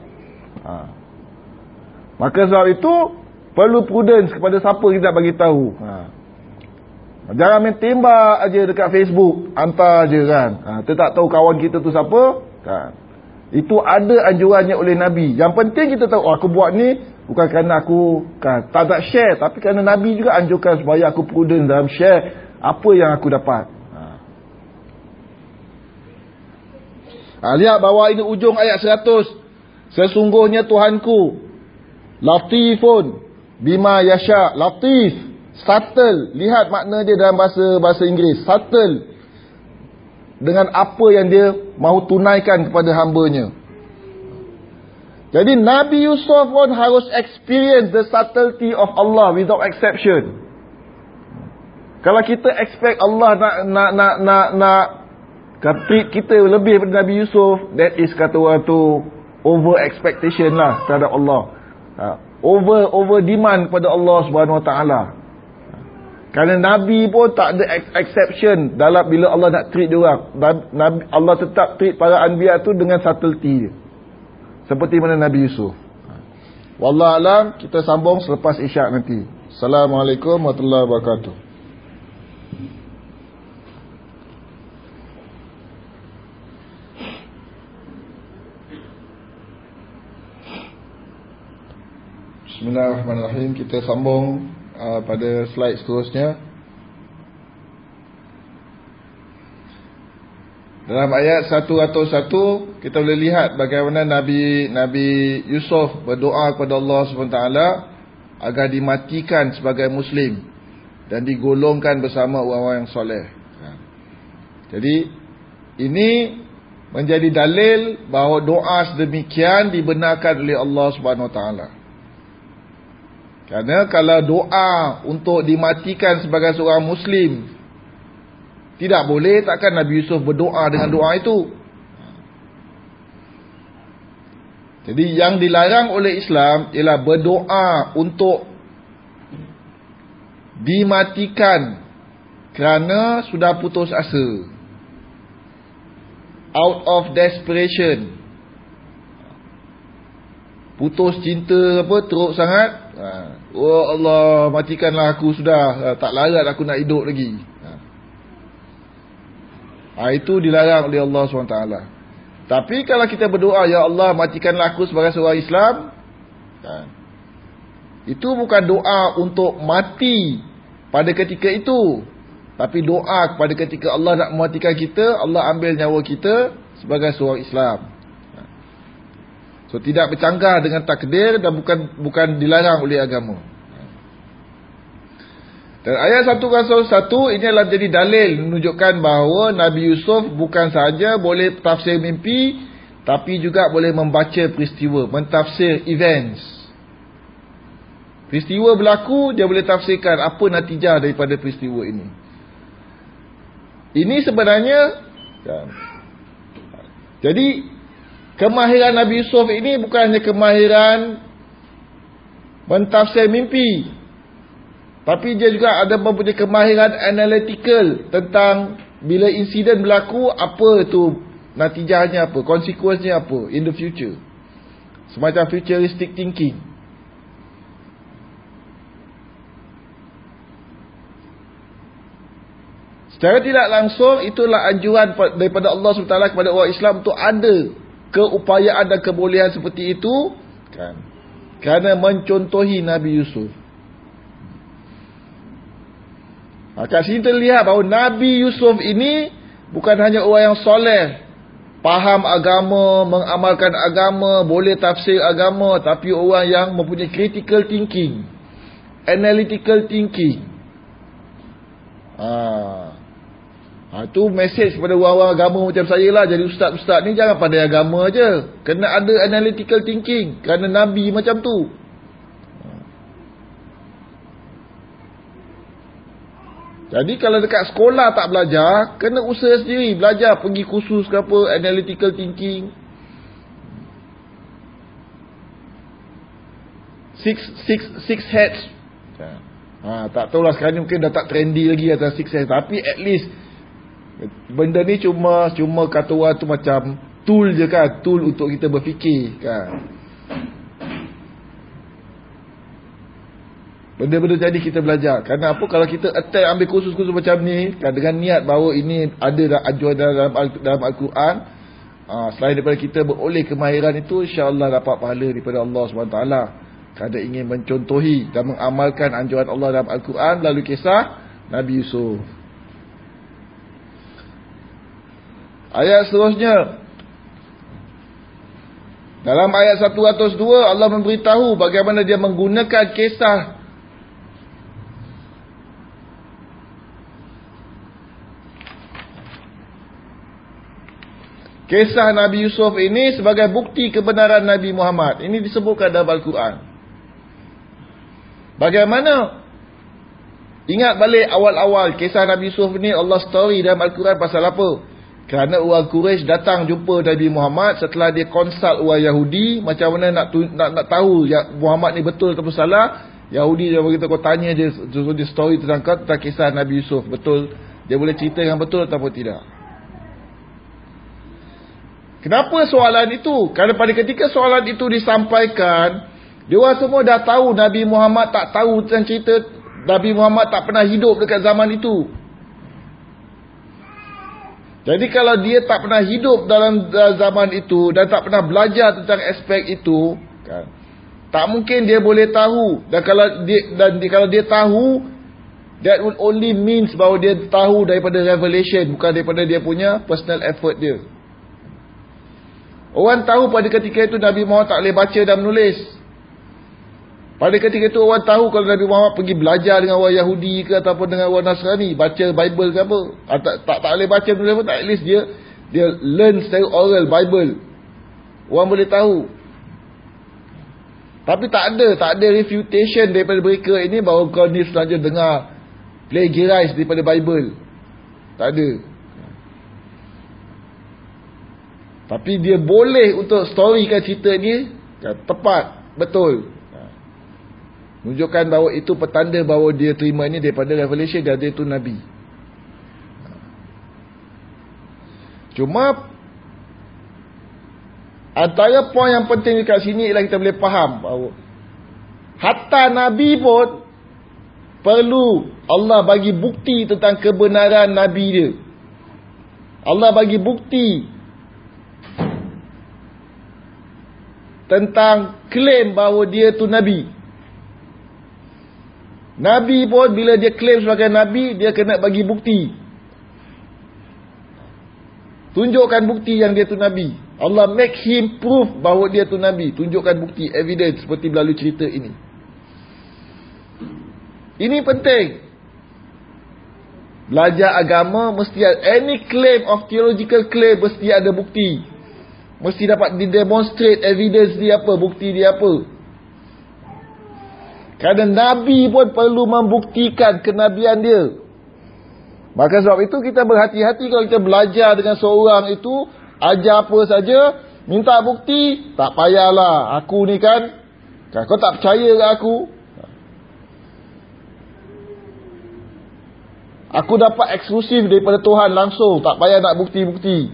Maka sebab itu perlu prudence kepada siapa kita bagi tahu. Jangan main tembak aja dekat Facebook, hantar aje kan. Kita tak tahu kawan kita tu siapa kan. Itu ada anjurannya oleh Nabi. Yang penting kita tahu, aku buat ni bukan kerana aku kan, tak nak share, tapi kerana Nabi juga anjurkan supaya aku prudent dalam share apa yang aku dapat. Lihat bawah ini ujung ayat 100. Sesungguhnya Tuhanku latifun bima yasha. Latif, subtle. Lihat makna dia dalam bahasa Inggeris, subtle, dengan apa yang dia mahu tunaikan kepada hambanya. Jadi Nabi Yusuf pun harus experience the subtlety of Allah without exception. Kalau kita expect Allah nak treat kita lebih daripada Nabi Yusuf, that is, kata orang tu, over expectation lah terhadap Allah. Over demand kepada Allah Subhanahu Wa Taala. Kerana Nabi pun tak ada exception dalam bila Allah nak treat dia orang. Allah tetap treat para anbiya tu dengan subtlety dia, seperti mana Nabi Yusuf. Wallahu alam, kita sambung selepas isyak nanti. Assalamualaikum warahmatullahi wabarakatuh. Bismillahirrahmanirrahim. Kita sambung pada slide seterusnya. Dalam ayat 101 kita boleh lihat bagaimana Nabi Yusuf berdoa kepada Allah SWT agar dimatikan sebagai Muslim dan digolongkan bersama orang-orang yang soleh. Jadi ini menjadi dalil bahawa doa sedemikian dibenarkan oleh Allah Subhanahu Wa Taala. Kerana kalau doa untuk dimatikan sebagai seorang Muslim tidak boleh, takkan Nabi Yusuf berdoa dengan doa itu. Jadi yang dilarang oleh Islam ialah berdoa untuk dimatikan kerana sudah putus asa, out of desperation, putus cinta teruk sangat. Oh Allah, matikanlah aku sudah, tak larat aku nak hidup lagi. Itu dilarang oleh Allah SWT. Tapi kalau kita berdoa, ya Allah matikanlah aku sebagai seorang Islam, itu bukan doa untuk mati pada ketika itu, tapi doa pada ketika Allah nak mematikan kita, Allah ambil nyawa kita sebagai seorang Islam. So tidak bercanggah dengan takdir dan bukan dilarang oleh agama. Dan ayat 101 ini adalah jadi dalil menunjukkan bahawa Nabi Yusuf bukan sahaja boleh tafsir mimpi, tapi juga boleh membaca peristiwa, mentafsir events. Peristiwa berlaku, dia boleh tafsirkan apa natijah daripada peristiwa ini. Ini sebenarnya, jadi kemahiran Nabi Yusuf ini bukan hanya kemahiran mentafsir mimpi, tapi dia juga ada mempunyai kemahiran analytical tentang bila insiden berlaku, apa itu natijahnya, apa konsekuensinya, apa in the future. Semacam futuristic thinking. Secara tidak langsung, itulah anjuran daripada Allah SWT kepada orang Islam untuk ada keupayaan dan kebolehan seperti itu, kan? Kerana mencontohi Nabi Yusuf. Kat sini terlihat bahawa Nabi Yusuf ini bukan hanya orang yang soleh, faham agama, mengamalkan agama, boleh tafsir agama, tapi orang yang mempunyai critical thinking, analytical thinking. Itu mesej kepada orang-orang agama macam saya lah. Jadi ustaz-ustaz ni jangan pandai agama je, kena ada analytical thinking, kerana Nabi macam tu. Jadi kalau dekat sekolah tak belajar, kena usaha sendiri, belajar, pergi kursus ke apa, analytical thinking. Six heads. Tak tahulah sekarang ni mungkin dah tak trendy lagi atas six heads, tapi at least benda ni cuma kata orang tu macam tool je kan, tool untuk kita berfikir kan. Benda-benda jadi kita belajar. Kerana apa? Kalau kita attend ambil kursus-kursus macam ni kan, dengan niat bahawa ini ada ajuan dalam Al-Quran, selain daripada kita beroleh kemahiran itu, insya-Allah dapat pahala daripada Allah SWT. Kerana ingin mencontohi dan mengamalkan anjuran Allah dalam Al-Quran melalui kisah Nabi Yusuf. Ayat seterusnya, dalam ayat 102 Allah memberitahu bagaimana dia menggunakan kisah Nabi Yusuf ini sebagai bukti kebenaran Nabi Muhammad. Ini disebutkan dalam Al-Quran. Bagaimana? Ingat balik awal-awal kisah Nabi Yusuf ini, Allah story dalam Al-Quran pasal apa? Kerana orang Quraisy datang jumpa Nabi Muhammad setelah dia konsult orang Yahudi macam mana nak tahu Muhammad ni betul atau salah. Yahudi dia beritahu, kau tanya dia story tentang kisah Nabi Yusuf, betul dia boleh cerita yang betul atau tidak. Kenapa soalan itu? Kerana pada ketika soalan itu disampaikan, dia orang semua dah tahu Nabi Muhammad tak tahu tentang cerita, Nabi Muhammad tak pernah hidup dekat zaman itu. Jadi kalau dia tak pernah hidup dalam zaman itu dan tak pernah belajar tentang aspek itu, kan, tak mungkin dia boleh tahu. Dan kalau dia tahu, that would only means bahawa dia tahu daripada revelation, bukan daripada dia punya personal effort dia. Orang tahu pada ketika itu Nabi Muhammad tak boleh baca dan menulis. Pada ketika itu orang tahu kalau Nabi Muhammad pergi belajar dengan orang Yahudi ke ataupun dengan orang Nasrani, baca Bible ke apa, tak boleh baca pun, at least dia learn secara oral Bible. Orang boleh tahu. Tapi tak ada refutation daripada mereka ini bahawa kau ni selanjutnya dengar plagiarize daripada Bible. Tak ada. Tapi dia boleh untuk storykan cerita ni tepat, betul. Menunjukkan bahawa itu petanda bahawa dia terima ini daripada revelation dan dia itu Nabi. Cuma antara poin yang penting dekat sini ialah kita boleh faham bahawa hatta Nabi pun perlu Allah bagi bukti tentang kebenaran Nabi dia. Allah bagi bukti tentang klaim bahawa dia tu Nabi. Nabi pun bila dia klaim sebagai Nabi, dia kena bagi bukti. Tunjukkan bukti yang dia tu Nabi. Allah make him proof bahawa dia tu Nabi. Tunjukkan bukti, evidence seperti melalui cerita ini. Ini penting. Belajar agama mesti ada, any claim of theological claim mesti ada bukti. Mesti dapat didemonstrate evidence dia apa, bukti dia apa. Kerana Nabi pun perlu membuktikan kenabian dia. Maka sebab itu kita berhati-hati kalau kita belajar dengan seorang itu, ajar apa saja, minta bukti, tak payahlah. Aku ni kan kau tak percaya ke aku? Aku dapat eksklusif daripada Tuhan langsung, tak payah nak bukti-bukti.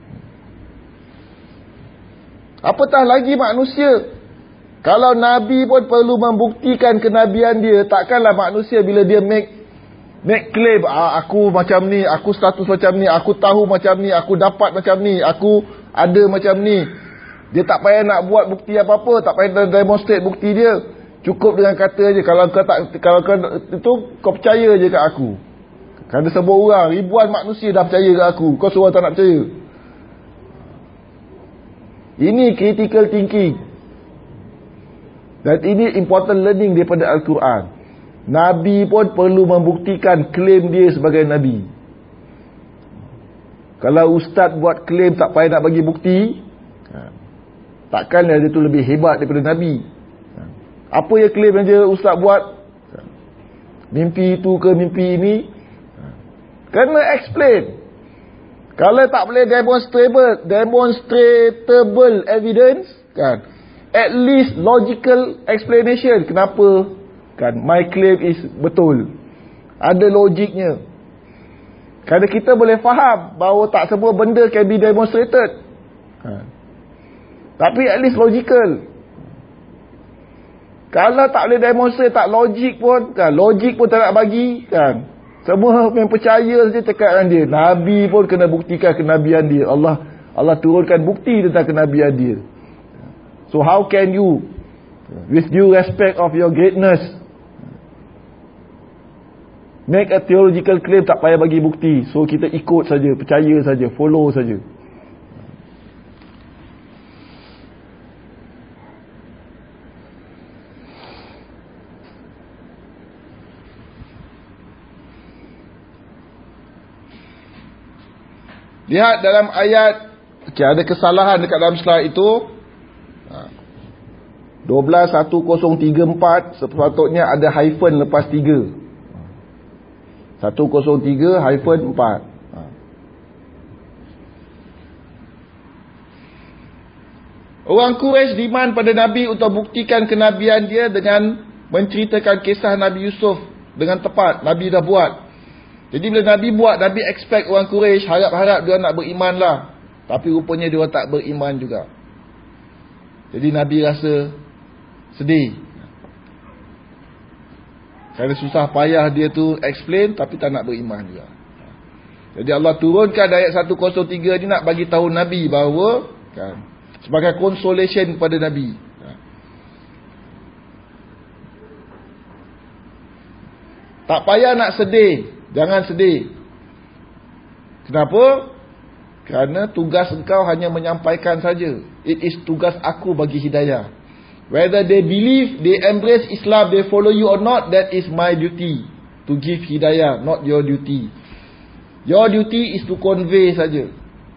Apatah lagi manusia. Kalau Nabi pun perlu membuktikan kenabian dia, takkanlah manusia bila dia make claim, aku macam ni, aku status macam ni, aku tahu macam ni, aku dapat macam ni, aku ada macam ni. Dia tak payah nak buat bukti apa-apa, tak payah demonstrate bukti dia. Cukup dengan kata je, kalau kau itu kau percaya je kat aku. Kerana sebuah orang, ribuan manusia dah percaya kat aku, kau suruh tak nak percaya. Ini critical thinking. Dan ini important learning daripada Al-Quran. Nabi pun perlu membuktikan klaim dia sebagai Nabi. Kalau ustaz buat klaim tak payah nak bagi bukti, takkan dia tu lebih hebat daripada Nabi. Apa yang klaim yang dia ustaz buat? Mimpi itu ke mimpi ini? Kena explain. Kalau tak boleh demonstrable evidence, kan, at least logical explanation. Kenapa kan my claim is betul, ada logiknya. Kerana kita boleh faham bahawa tak semua benda can be demonstrated, tapi at least logical. Kalau tak boleh demonstrate, tak logik pun kan, logik pun tak nak bagi kan, semua yang percaya saja cakap dengan dia. Nabi pun kena buktikan kenabian dia. Allah turunkan bukti tentang kenabian dia. So how can you, with due respect of your greatness, make a theological claim tak payah bagi bukti? So kita ikut saja, percaya saja, follow saja. Lihat dalam ayat, ada kesalahan dekat dalam slide itu. 12.1034 sepatutnya ada hyphen lepas 3. 103 hyphen 4. Orang Quraisy demand pada Nabi untuk buktikan kenabian dia dengan menceritakan kisah Nabi Yusuf dengan tepat. Nabi dah buat. Jadi bila Nabi buat, Nabi expect orang Quraisy harap-harap dia nak beriman lah. Tapi rupanya dia tak beriman juga. Jadi Nabi rasa sedih. Kerana susah payah dia tu explain, tapi tak nak beriman juga. Jadi Allah turunkan ayat 103 ni nak bagi tahu Nabi bahawa kan, sebagai consolation kepada Nabi. Tak payah nak sedih. Jangan sedih. Kenapa? Kerana tugas engkau hanya menyampaikan saja. It is tugas aku bagi hidayah. Whether they believe, they embrace Islam, they follow you or not, that is my duty to give hidayah, not your duty. Your duty is to convey saja.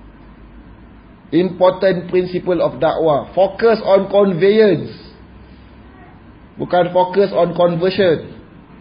Important principle of dakwah. Focus on conveyance, bukan focus on conversion.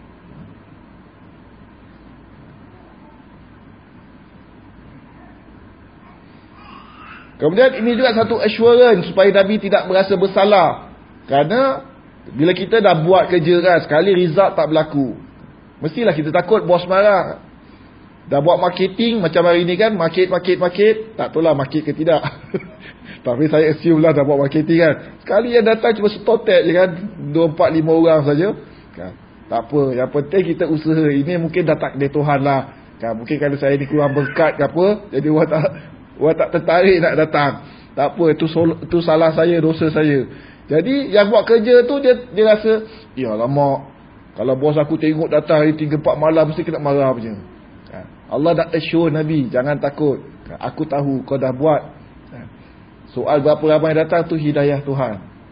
Kemudian ini juga satu assurance supaya Nabi tidak merasa bersalah. Kerana bila kita dah buat kerja kan, sekali result tak berlaku, mestilah kita takut bos marah. Dah buat marketing macam hari ni kan, market, tak tahulah market ke tidak. Tapi saya assume lah dah buat marketing kan. Sekali yang datang cuma stotek je kan, 2, 4, 5 orang saja kan. Tak apa, yang penting kita usaha. Ini mungkin dah takdir Tuhan lah kan. Mungkin kalau saya ni kurang berkat ke apa, jadi orang tak tertarik nak datang. Tak apa, itu salah saya, dosa saya. Jadi yang buat kerja tu dia rasa, ya lama, kalau bos aku tengok datang hari 3-4 malam mesti kena marah macam. Allah dah assure Nabi, jangan takut, aku tahu kau dah buat. Soal berapa ramai datang tu hidayah Tuhan.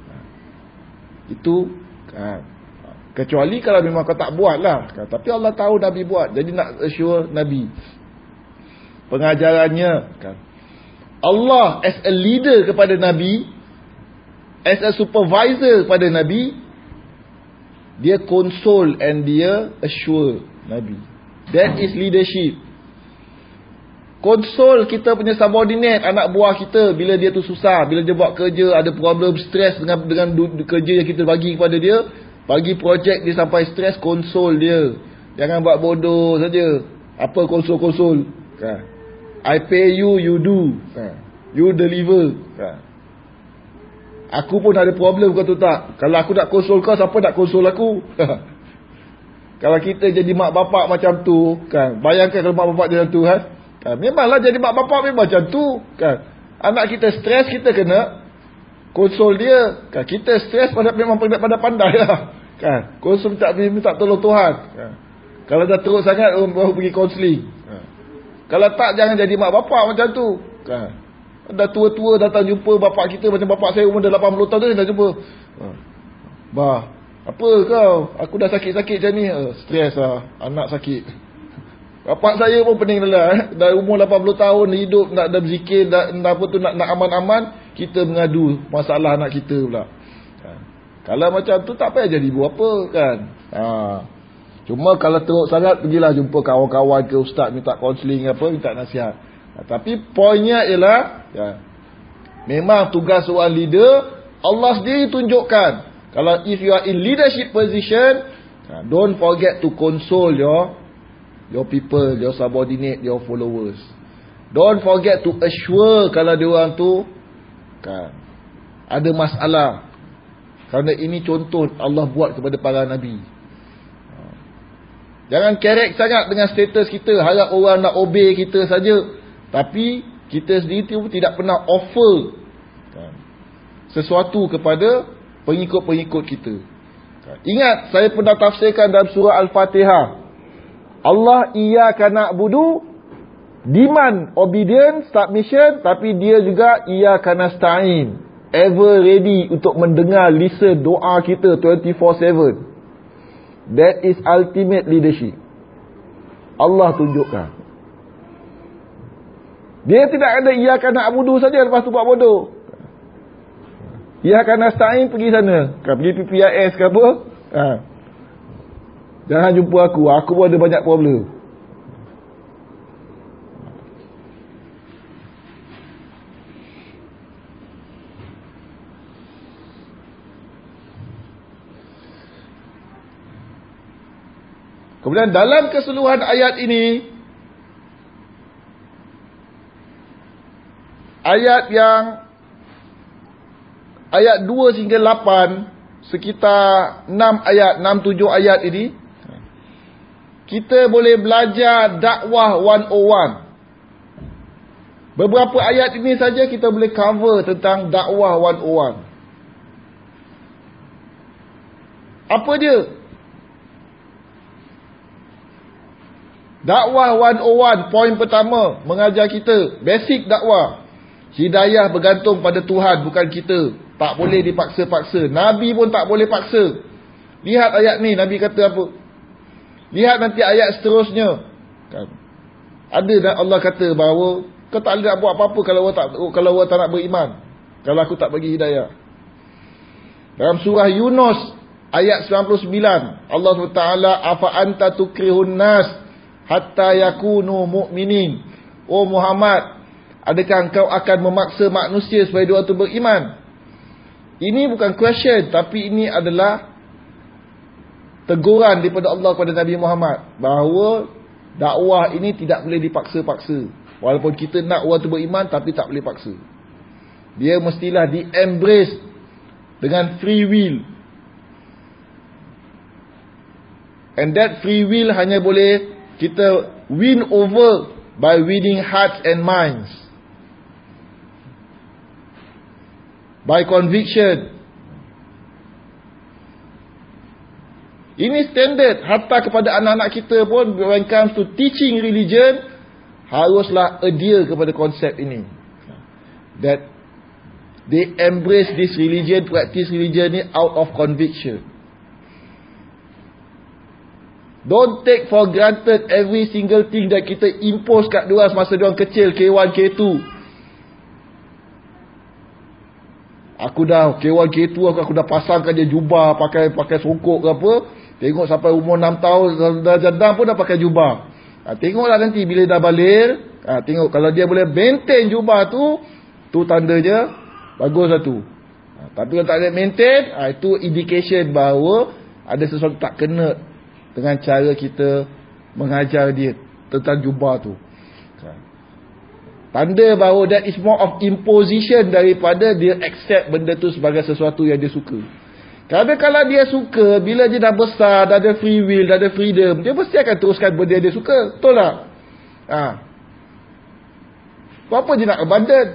Itu kecuali kalau memang kau tak buat lah. Tapi Allah tahu Nabi buat, jadi nak assure Nabi. Pengajarannya kan, Allah as a leader kepada Nabi, as a supervisor kepada Nabi, dia console and dia assure Nabi. That is leadership. Console kita punya subordinate, anak buah kita, bila dia tu susah, bila dia buat kerja ada problem, stres dengan kerja yang kita bagi kepada dia, bagi projek dia sampai stres, console dia. Jangan buat bodoh saja. Apa console kan? I pay you, you do kan? You deliver kan? Aku pun ada problem, kau tahu tak? Kalau aku nak console kau, siapa nak console aku? Kalau kita jadi mak bapak macam tu kan, bayangkan kalau mak bapak macam tu kan, memanglah jadi mak bapak memang macam tu kan. Anak kita stres, kita kena console dia kan. Kita stres memang pandai lah kan. Console minta tolong Tuhan kan. Kalau dah teruk sangat baru pergi counselling kan. Kalau tak, jangan jadi mak bapak macam tu kan. Dah tua-tua datang jumpa bapak kita, macam bapak saya umur dah 80 tahun tu dah jumpa. Bah, apa kau? Aku dah sakit-sakit macam ni. Stres lah, anak sakit. Bapak saya pun pening dah. Dah umur 80 tahun hidup, nak berzikir, nak aman-aman, kita mengadu masalah anak kita pula. Kalau macam tu tak payah jadi ibu apa kan. Cuma kalau teruk sangat, pergilah jumpa kawan-kawan ke ustaz, minta counselling apa, minta nasihat. Tapi poinnya ialah memang tugas seorang leader, Allah sendiri tunjukkan. Kalau if you are in leadership position, don't forget to console your people, your subordinate, your followers. Don't forget to assure kalau dia orang tu kan ada masalah. Kerana ini contoh Allah buat kepada para nabi. Jangan kerek sangat dengan status kita, harap orang nak obey kita saja, tapi kita sendiri tu tidak pernah offer sesuatu kepada pengikut-pengikut kita. Ingat, saya pernah tafsirkan dalam surah Al-Fatihah, Allah iyyaka na'budu, demand obedience, submission, tapi dia juga iyyaka nasta'in, ever ready untuk mendengar, listen doa kita 24/7. That is ultimate leadership. Allah tunjukkan. Dia tidak ada iyyaka na'budu saja lepas tu buat bodoh. Iyyaka nasta'in pergi sana, pergi PPIS ke apa, jangan jumpa aku pun ada banyak problem. Kemudian dalam keseluruhan ayat ini, ayat 2 hingga 8, sekitar 6 ayat, 6-7 ayat ini, kita boleh belajar dakwah 101. Beberapa ayat ini saja kita boleh cover tentang dakwah 101. Apa dia? Dakwah 101, poin pertama, mengajar kita basic dakwah. Hidayah bergantung pada Tuhan, bukan kita. Tak boleh dipaksa-paksa. Nabi pun tak boleh paksa. Lihat ayat ni, Nabi kata apa? Lihat nanti ayat seterusnya. Kan? Ada dan Allah kata bahawa kau tak boleh nak buat apa-apa kalau orang tak nak beriman. Kalau aku tak bagi hidayah. Dalam surah Yunus ayat 99, Allah SWT, afa anta tukrihun nas hatta yakunu mu'minin. Oh Muhammad, adakah engkau akan memaksa manusia supaya dia tu beriman? Ini bukan question, tapi ini adalah teguran daripada Allah kepada Nabi Muhammad bahawa dakwah ini tidak boleh dipaksa-paksa. Walaupun kita nak orang tu beriman, tapi tak boleh paksa. Dia mestilah di-embrace dengan free will. And that free will hanya boleh kita win over by winning hearts and minds. By conviction. Ini standard. Hatta kepada anak-anak kita pun, when it comes to teaching religion, haruslah adhere kepada konsep ini. That they embrace this religion, practice religion ni out of conviction. Don't take for granted every single thing that kita impose kat diorang semasa diorang kecil, K1, K2. Aku dah K1, K2, aku dah pasangkan dia jubah, pakai songkok ke apa. Tengok sampai umur 6 tahun, dah jadam pun dah pakai jubah. Tengoklah nanti bila dah balik, tengok kalau dia boleh maintain jubah tu tandanya bagus lah tu. Tapi kalau tak ada maintain, itu indication bahawa ada sesuatu tak kena dengan cara kita mengajar dia tentang jubah tu. Tanda bahawa that is more of imposition daripada dia accept benda tu sebagai sesuatu yang dia suka. Kerana kalau dia suka, bila dia dah besar, dah ada free will, dah ada freedom, dia mesti akan teruskan benda dia suka. Betul tak? Apa dia nak abandon?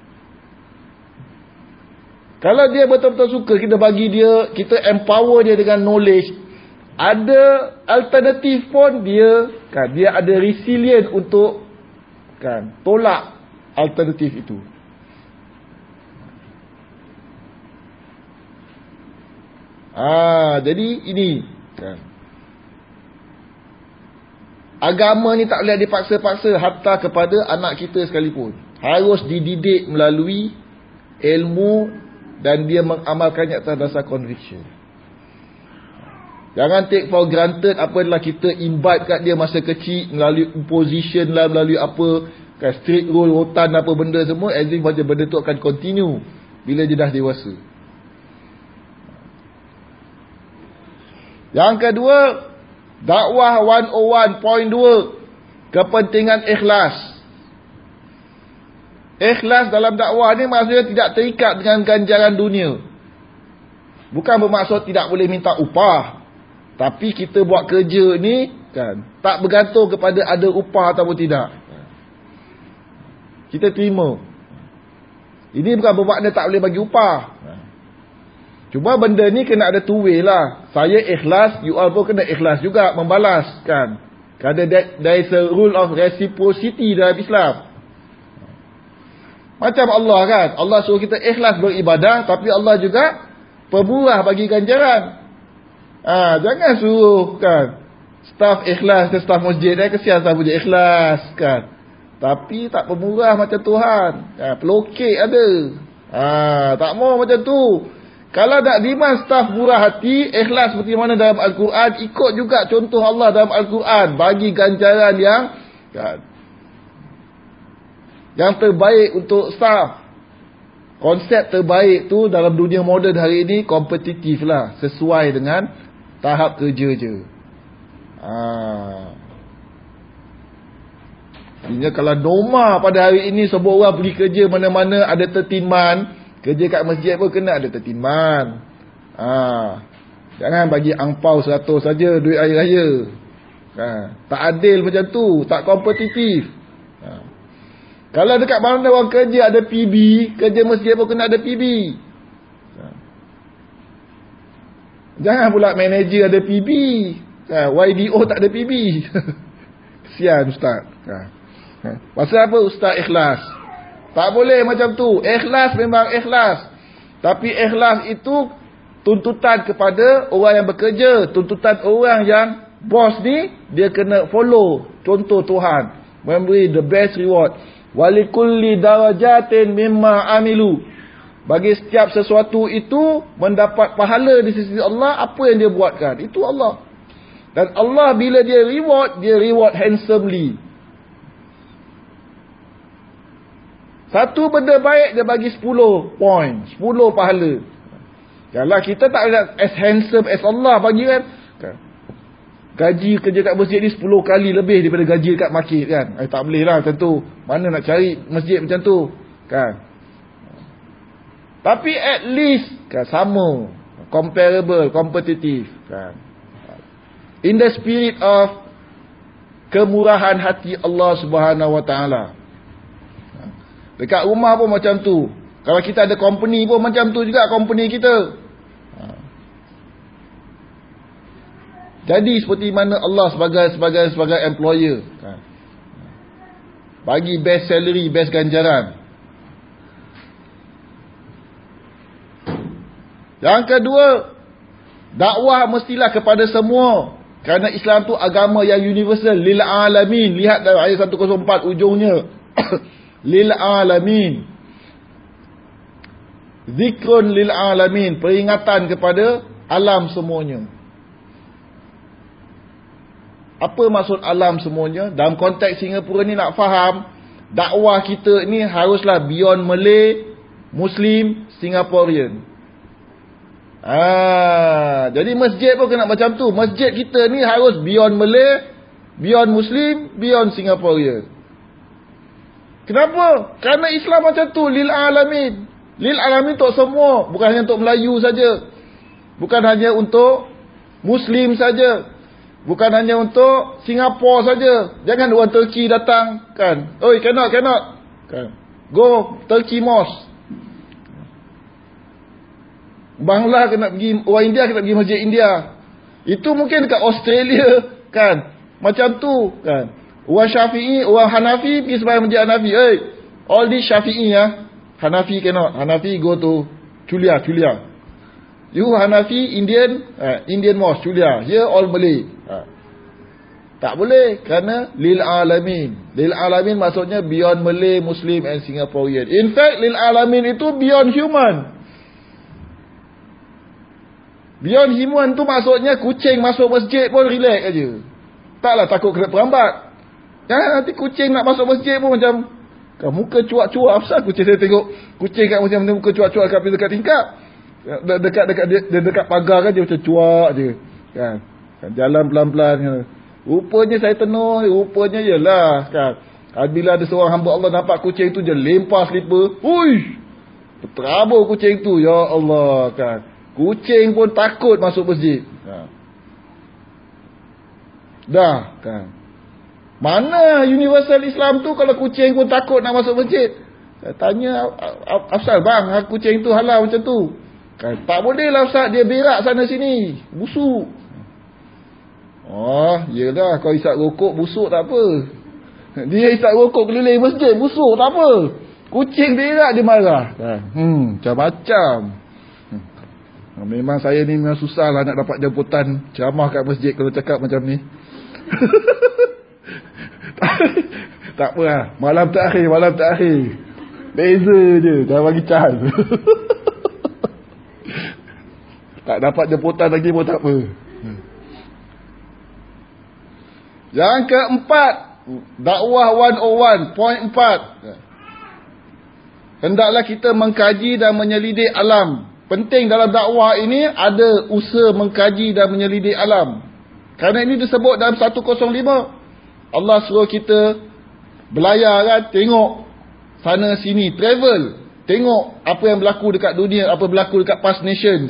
Kalau dia betul-betul suka, kita bagi dia, kita empower dia dengan knowledge, ada alternatif pun dia ada resilient untuk tolak alternatif itu. Jadi ini agama ni tak boleh dipaksa-paksa, hatta kepada anak kita sekalipun. Harus dididik melalui ilmu dan dia mengamalkannya atas dasar conviction. Jangan take for granted apa adalah kita imbibe kat dia masa kecil melalui imposition lah, melalui apa, street rule, rotan apa benda semua, as if macam benda tu akan continue bila dia dah dewasa. Yang kedua, dakwah 101.2, kepentingan ikhlas. Ikhlas dalam dakwah ni maksudnya tidak terikat dengan ganjaran dunia. Bukan bermaksud tidak boleh minta upah, tapi kita buat kerja ni tak bergantung kepada ada upah ataupun tidak. Kita terima. Ini bukan bermakna tak boleh bagi upah. Cuma benda ni kena ada two way lah. Saya ikhlas, you all pun kena ikhlas juga membalas kan. Kerana there is a rule of reciprocity dalam Islam. Macam Allah kan, Allah suruh kita ikhlas beribadah, tapi Allah juga pemurah bagi ganjaran. Jangan suruh staff ikhlas ke staff masjid, kesian staff masjid ikhlas kan, tapi tak pemurah macam Tuhan. Pelokek ada. Tak mau macam tu. Kalau nak demand staff murah hati, ikhlas seperti mana dalam Al-Quran, ikut juga contoh Allah dalam Al-Quran, bagi ganjaran yang terbaik untuk staff. Konsep terbaik tu dalam dunia moden hari ini kompetitif lah, sesuai dengan tahap kerja je. Artinya kalau norma pada hari ini semua orang pergi kerja mana-mana ada 13 month, kerja kat masjid pun kena ada 13 month. Jangan bagi angpau 100 saja duit hari raya. Tak adil macam tu, tak kompetitif. Kalau dekat mana orang kerja ada PB, kerja masjid pun kena ada PB. Jangan pula manager ada PB, YDO tak ada PB. Kesian ustaz. Pasal apa ustaz ikhlas? Tak boleh macam tu. Ikhlas memang ikhlas. Tapi ikhlas itu tuntutan kepada orang yang bekerja, tuntutan orang yang bos ni, dia kena follow contoh Tuhan, memberi the best reward. Walikulli darajatin mimma amilu. Bagi setiap sesuatu itu mendapat pahala di sisi Allah apa yang dia buatkan. Itu Allah. Dan Allah bila dia reward handsomely. Satu benda baik dia bagi 10 point, 10 pahala. Kalau kita tak ada as handsome as Allah bagi kan. Gaji kerja kat masjid ni 10 kali lebih daripada gaji kat market kan. Tak boleh lah macam tu. Mana nak cari masjid macam tu kan. Tapi at least kan, sama, comparable, kompetitif kan. In the spirit of kemurahan hati Allah Subhanahu Wa Taala. Dekat rumah pun macam tu. Kalau kita ada company pun macam tu juga company kita. Jadi seperti mana Allah sebagai employer bagi best salary, best ganjaran. Yang kedua, dakwah mestilah kepada semua. Kerana Islam tu agama yang universal, lil alamin. Lihat dalam ayat 104 ujungnya. Lil alamin. Zikrun lil alamin, peringatan kepada alam semuanya. Apa maksud alam semuanya? Dalam konteks Singapura ni nak faham, dakwah kita ni haruslah beyond Malay, Muslim, Singaporean. Jadi masjid pun kena macam tu. Masjid kita ni harus beyond Malay, beyond Muslim, beyond Singaporean. Kenapa? Kerana Islam macam tu, lil alamin. Lil alamin untuk semua, bukan hanya untuk Melayu saja. Bukan hanya untuk Muslim saja. Bukan hanya untuk Singapura saja. Jangan orang Turki datang kan. Oi, cannot kan. Go Turkey Mosque. Bangla kena pergi, orang India kena pergi masjid India. Itu mungkin dekat Australia kan. Macam tu kan. Orang Syafi'i, orang Hanafi pergi sembahyang masjid Hanafi. Hey, all this Syafi'i ya. Hanafi cannot. Hanafi go to Chulia. You Hanafi Indian Mosque Chulia. Here all Malay. Tak boleh kerana lil alamin. Lil alamin maksudnya beyond Malay, Muslim and Singaporean. In fact, lil alamin itu beyond human. Beyond human tu maksudnya kucing masuk masjid pun relax aja. Taklah takut kena perambat. Nanti kucing nak masuk masjid pun macam muka cuak-cuak. Apa kucing saya tengok kucing kat macam muka cuak-cuak dekat tingkap. Dekat pagar kan dia macam cuak je. Kan jalan pelan-pelan. Rupanya saya tenuh, rupanya yelah kan. Bila ada seorang hamba Allah nampak kucing tu, dia lempar slipper. Uish! Terabur kucing tu, ya Allah kan. Kucing pun takut masuk masjid. Dah kan. Mana universal Islam tu kalau kucing pun takut nak masuk masjid? Saya tanya, Afsal bang, kucing tu halal macam tu. Kan, tak boleh lah Ustaz, dia berak sana sini, busuk. Oh, yelah, kau isap rokok busuk tak apa. Dia isap rokok keliling masjid busuk tak apa. Kucing berak dia marah. Macam-macam. Memang saya ni memang susah lah nak dapat jemputan ceramah kat masjid kalau cakap macam ni. Tak apa lah. Malam terakhir. Beza je. Dah bagi chance. Tak dapat jemputan lagi pun tak apa. Yang keempat, dakwah 101, point 4. Hendaklah kita mengkaji dan menyelidik alam. Penting dalam dakwah ini ada usaha mengkaji dan menyelidik alam. Kerana ini disebut dalam 105. Allah suruh kita belayar kan, tengok sana sini, travel, tengok apa yang berlaku dekat dunia, apa berlaku dekat past nations.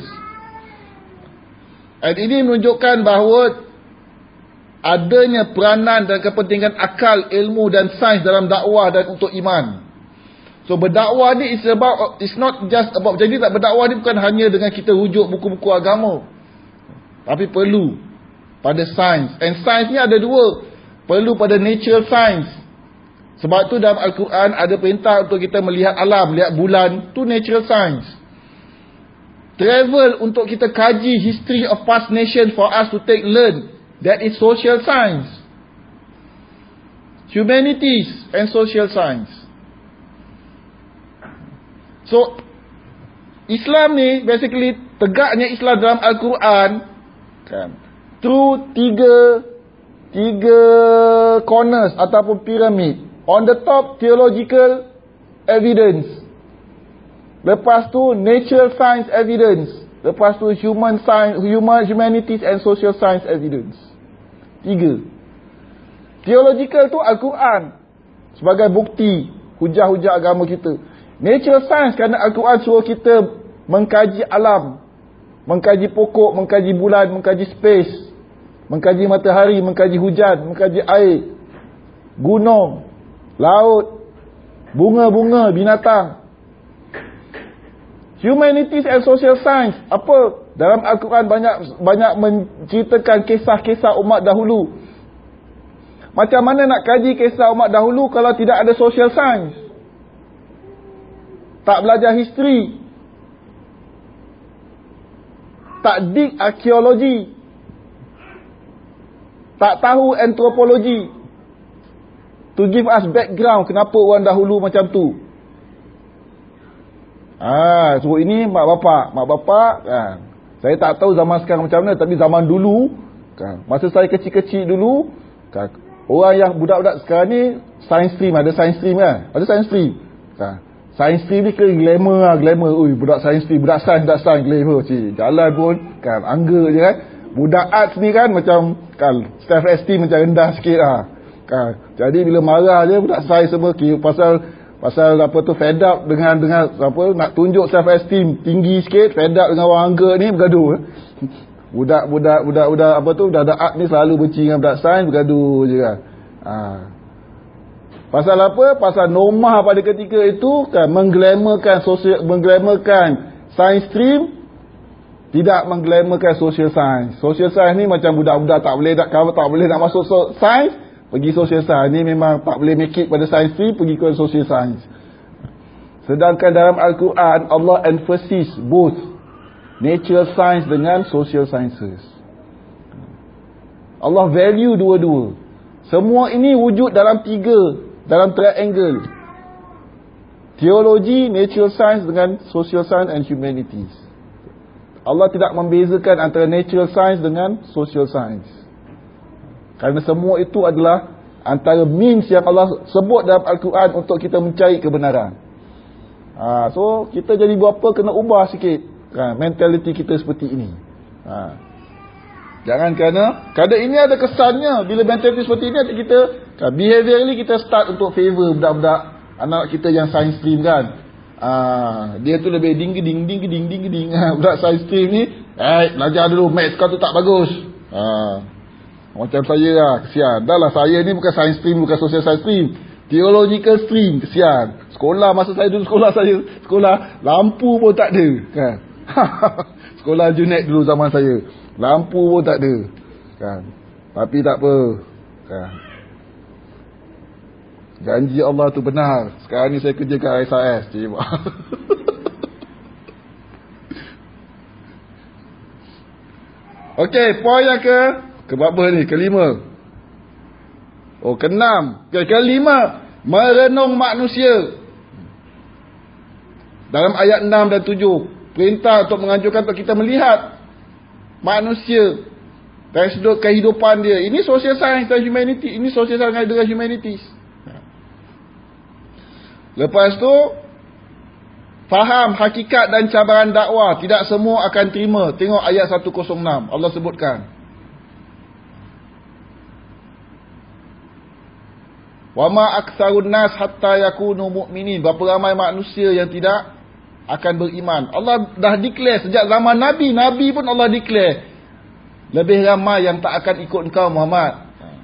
Dan ini menunjukkan bahawa adanya peranan dan kepentingan akal, ilmu dan sains dalam dakwah dan untuk iman. So berdakwah ni it's not just about, jadi tak berdakwah ni bukan hanya dengan kita rujuk buku-buku agama, tapi perlu pada sains. And sains ni ada dua. Perlu pada natural science. Sebab tu dalam Al-Quran ada perintah untuk kita melihat alam, melihat bulan, tu natural science. travel untuk kita kaji history of past nation for us to learn. That is social science. Humanities and social science. So, Islam ni basically tegaknya Islam dalam Al-Quran kan, through tiga corners ataupun piramid. On the top, theological evidence. Lepas tu, natural science evidence. Lepas tu, humanities and social science evidence. 3. Theological tu Al-Quran sebagai bukti hujah-hujah agama kita. Natural science kerana Al-Quran suruh kita mengkaji alam, mengkaji pokok, mengkaji bulan, mengkaji space, mengkaji matahari, mengkaji hujan, mengkaji air, gunung, laut, bunga-bunga, binatang. Humanities and social science, apa? Dalam Al-Quran banyak menceritakan kisah-kisah umat dahulu. Macam mana nak kaji kisah umat dahulu kalau tidak ada social science? Tak belajar history, tak dig arkeologi, tak tahu antropologi, to give us background kenapa orang dahulu macam tu. So ini mak bapak kan. Saya tak tahu zaman sekarang macam mana, tapi zaman dulu kan, masa saya kecil-kecil dulu kan, orang yang budak-budak sekarang ni science stream, ada science stream kan? Ada science stream kan? Science stream ni ke glamour lah, glamour. Ui, budak science stream, budak science, glamour cik. Jalan pun kan, angga je kan. Budak arts ni kan macam kan, self esteem macam rendah sikit lah kan. Jadi bila marah je budak science semua pasal apa tu, fed up dengan apa, nak tunjuk self esteem tinggi sikit, fed up dengan orang angga ni, bergaduh. Budak apa tu, budak art ni selalu benci dengan budak science, bergaduh je kan. Pasal apa? Pasal norma pada ketika itu kan mengglamourkan science stream, tidak mengglamourkan social science. Social science ni macam budak-budak tak boleh nak masuk science, pergi social science. Ni memang tak boleh make it pada science stream, pergi ke social science. Sedangkan dalam Al-Quran Allah emphasis both natural science dengan social sciences. Allah value dua-dua. Semua ini wujud dalam triangle. Teologi, natural science dengan social science and humanities. Allah tidak membezakan antara natural science dengan social science. Kerana semua itu adalah antara means yang Allah sebut dalam Al-Quran untuk kita mencari kebenaran. So kita jadi buat apa, kena ubah sikit kan, mentality kita seperti ini. Jangan kerana ini ada kesannya. Bila mentality seperti ini, kita behaviorally kita start untuk favor budak-budak anak kita yang science stream kan. Dia tu lebih ding. Budak science stream ni belajar dulu, maths kau tu tak bagus. Macam saya lah, kesian. Dah lah, saya ni bukan science stream, bukan social science stream, theological stream, kesian. Masa saya dulu sekolah lampu pun tak ada kan. Sekolah Junaid dulu zaman saya, lampu pun tak ada kan. Tapi tak apa kan, janji Allah tu benar. Sekarang ni saya kerja kat SAS. Okey, poin yang ke berapa ni? Kelima. Keenam. Kelima, merenung manusia. Dalam ayat 6 dan 7, perintah untuk menganjurkan untuk kita melihat manusia dari sudut kehidupan dia. Ini social science dan humanity. Ini social science dengan humanities. Lepas tu, faham hakikat dan cabaran dakwah. Tidak semua akan terima. Tengok ayat 106. Allah sebutkan. Wa ma aktsarun nas hatta yakunu mu'minin. Berapa ramai manusia yang tidak akan beriman. Allah dah declare sejak zaman Nabi. Nabi pun Allah declare, lebih ramai yang tak akan ikut engkau Muhammad.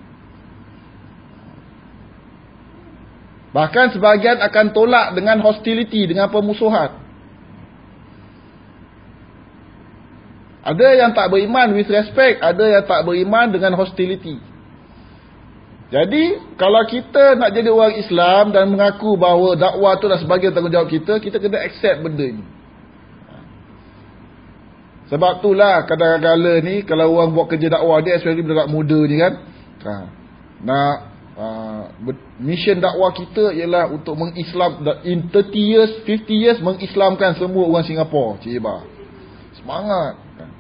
Bahkan sebahagian akan tolak dengan hostility, dengan permusuhan. Ada yang tak beriman with respect, ada yang tak beriman dengan hostility. Jadi, kalau kita nak jadi orang Islam dan mengaku bahawa dakwah tu dah sebagai tanggungjawab kita, kita kena accept benda ni. Sebab itulah kadang-kadang ni kalau orang buat kerja dakwah dia, especially budak muda ni kan, mission dakwah kita ialah untuk mengislam in 30 years, 50 years mengislamkan semua orang Singapura. Cik Iba semangat.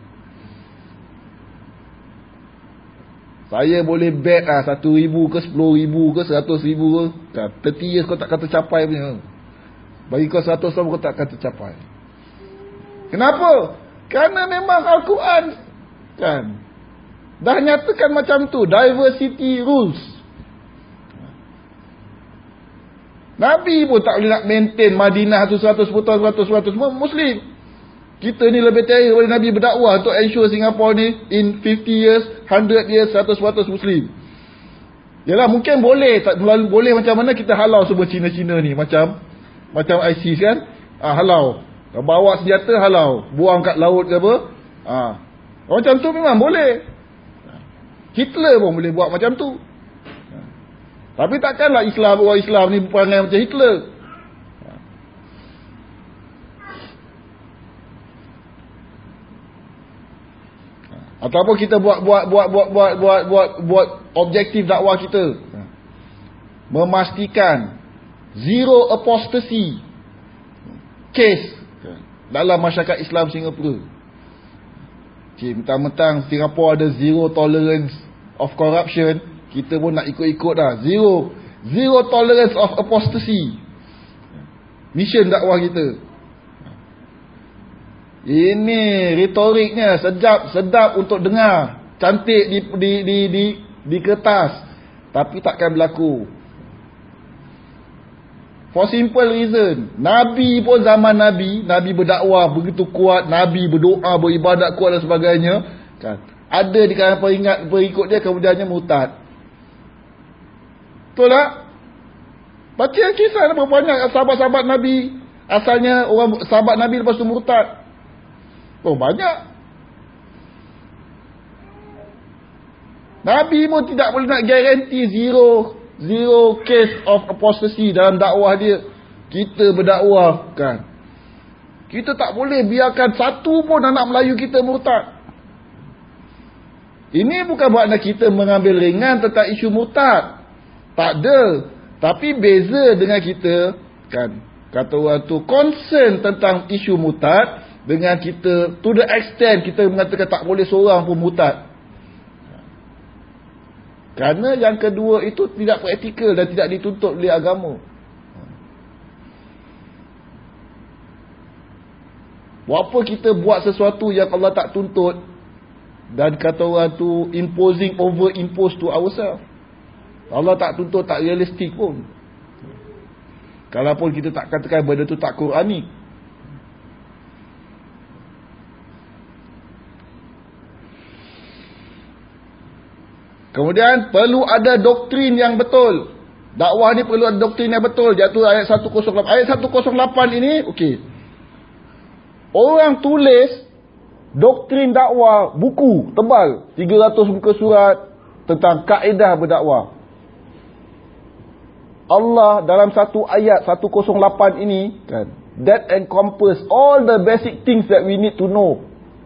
Saya boleh bet 1,000 ke 10,000 ke 100,000 ke 30 years kau tak kata capai punya. Bagi kau 100 tahun kau tak kata capai. Kenapa? Kerana memang Al-Quran kan dah nyatakan macam tu, diversity rules. Nabi pun tak boleh nak maintain Madinah tu 100% semua Muslim. Kita ni lebih terror daripada Nabi berdakwah untuk ensure Singapore ni in 50 years, 100 years 100% Muslim. Yalah, mungkin boleh, tak boleh macam mana kita halau semua Cina-Cina ni macam ISIS kan. Halau. Bawa senjata halau, buang kat laut ke apa. Macam tu memang boleh. Hitler pun boleh buat macam tu. Tapi takkanlah orang Islam ni perangai macam Hitler. Ataupun kita buat objektif dakwah kita, memastikan zero apostasy case dalam masyarakat Islam Singapura. Mentang-mentang Singapura ada zero tolerance of corruption, kita pun nak ikut-ikut dah. Zero tolerance of apostasy. Mission dakwah kita. Ini retoriknya sedap untuk dengar, cantik di kertas, tapi takkan berlaku. For simple reason, Nabi pun zaman Nabi berdakwah begitu kuat, Nabi berdoa, beribadat kuat dan sebagainya kan. Ada di kalangan pengikut dia kemudiannya murtad. Betul tak? Baca kisah berapa banyak sahabat-sahabat Nabi asalnya orang sahabat Nabi lepas tu murtad. Banyak. Nabi pun tidak boleh nak guarantee zero case of apostasy dalam dakwah dia. Kita berdakwah kan, kita tak boleh biarkan satu pun anak Melayu kita murtad. Ini bukan bermakna kita mengambil ringan tentang isu murtad. Tak ada. Tapi beza dengan kita kan, kata orang tu concern tentang isu murtad, dengan kita to the extent kita mengatakan tak boleh seorang pun murtad. Kerana yang kedua itu tidak praktikal dan tidak dituntut oleh agama. Apa kita buat sesuatu yang Allah tak tuntut, dan kata orang tu impose to ourselves. Allah tak tuntut, tak realistik pun. Kalaupun kita tak katakan benda tu tak Qurani. Kemudian perlu ada doktrin yang betul. Dakwah ni perlu ada doktrin yang betul. Jatuh ayat 108. Ayat 108 ini okey. Orang tulis doktrin dakwah, buku tebal 300 muka surat tentang kaedah berdakwah. Allah dalam satu ayat 108 ini kan, that encompass all the basic things that we need to know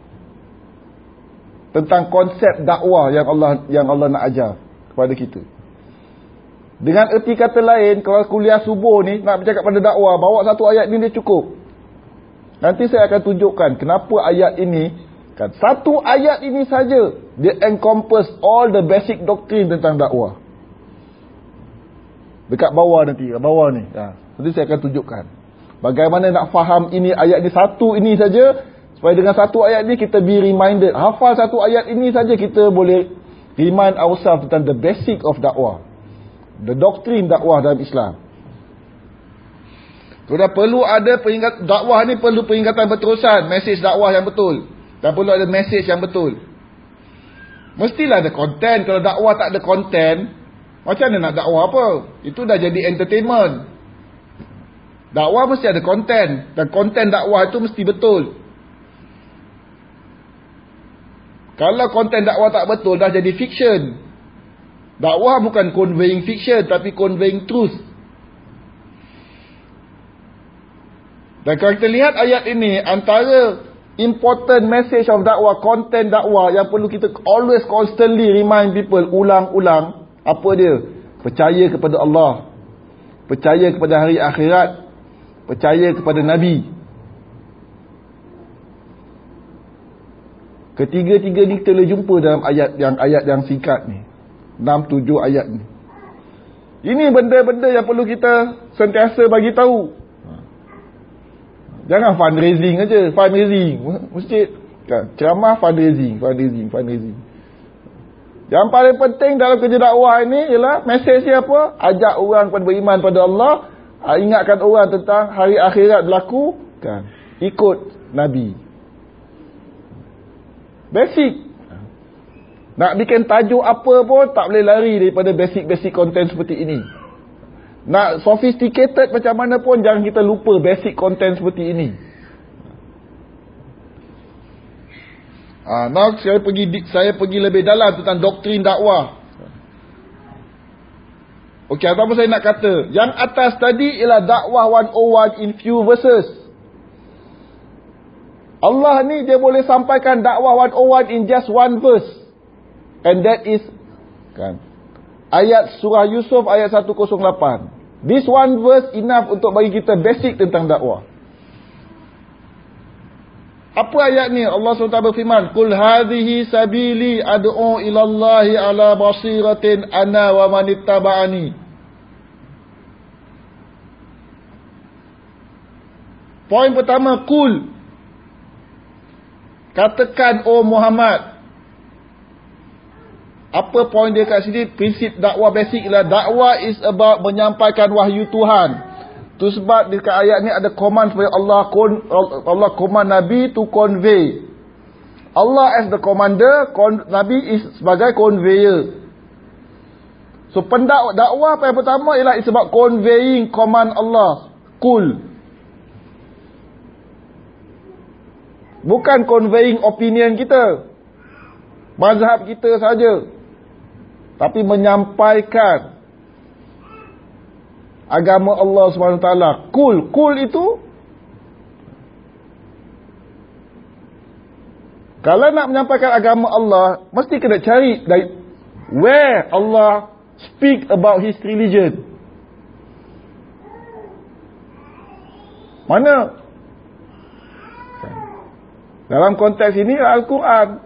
tentang konsep dakwah yang Allah nak ajar kepada kita. Dengan erti kata lain, kalau kuliah subuh ni nak bercakap pada dakwah, bawa satu ayat ni dia cukup. Nanti saya akan tunjukkan kenapa ayat ini kan, satu ayat ini saja dia encompass all the basic doctrine tentang dakwah. Dekat bawah nanti, bawah ni. Nanti saya akan tunjukkan bagaimana nak faham ini, ayat ni satu ini saja. Supaya dengan satu ayat ni kita be reminded. Hafal satu ayat ini saja kita boleh remind ourselves tentang the basic of dakwah. The doctrine dakwah dalam Islam. Sudah perlu ada dakwah ni perlu peringatan berterusan, message dakwah yang betul. Dan perlu ada message yang betul. Mestilah ada konten. Kalau dakwah tak ada konten, macam mana nak dakwah apa? Itu dah jadi entertainment. Dakwah mesti ada konten. Dan konten dakwah itu mesti betul. Kalau konten dakwah tak betul, dah jadi fiction. Dakwah bukan conveying fiction, tapi conveying truth. Dan kalau kita lihat ayat ini, antara important message of dakwah, content dakwah yang perlu kita always constantly remind people, ulang-ulang, apa dia? Percaya kepada Allah, percaya kepada hari akhirat, percaya kepada Nabi. Ketiga-tiga ni kita boleh jumpa dalam ayat yang singkat ni, 6-7 ayat ni. Ini benda-benda yang perlu kita sentiasa bagi tahu. Jangan fundraising aja, fundraising masjid kan, ceramah fundraising. Yang paling penting dalam kerja dakwah ini ialah mesej dia apa? Ajak orang pada beriman pada Allah, ingatkan orang tentang hari akhirat berlaku kan, ikut Nabi. Basic. Nak bikin tajuk apa pun tak boleh lari daripada basic content seperti ini. Nak sophisticated macam mana pun jangan kita lupa basic content seperti ini. Now saya pergi lebih dalam tentang doktrin dakwah. Okey, apa saya nak kata? Yang atas tadi ialah dakwah 101 in few verses. Allah ni dia boleh sampaikan dakwah 101 in just one verse. And that is kan, ayat surah Yusuf ayat 108. This one verse enough untuk bagi kita basic tentang dakwah. Apa ayat ni? Allah SWT berfirman, Qul hadhihi sabili ad'u ilallahi ala basiratin ana wa manittaba'ani. Poin pertama, Qul. Katakan, oh Muhammad. Apa poin dia kat sini? Prinsip dakwah basic ialah dakwah is about menyampaikan wahyu Tuhan. Itu sebab dekat ayat ni ada command supaya Allah command Nabi to convey. Allah as the commander, Nabi is sebagai conveyor. So dakwah yang pertama ialah it's about conveying command Allah. Qul. Bukan conveying opinion kita, mazhab kita saja. Tapi menyampaikan agama Allah SWT. Qul itu, kalau nak menyampaikan agama Allah, mesti kena cari dari where Allah speak about his religion. Mana? Dalam konteks ini Al-Quran.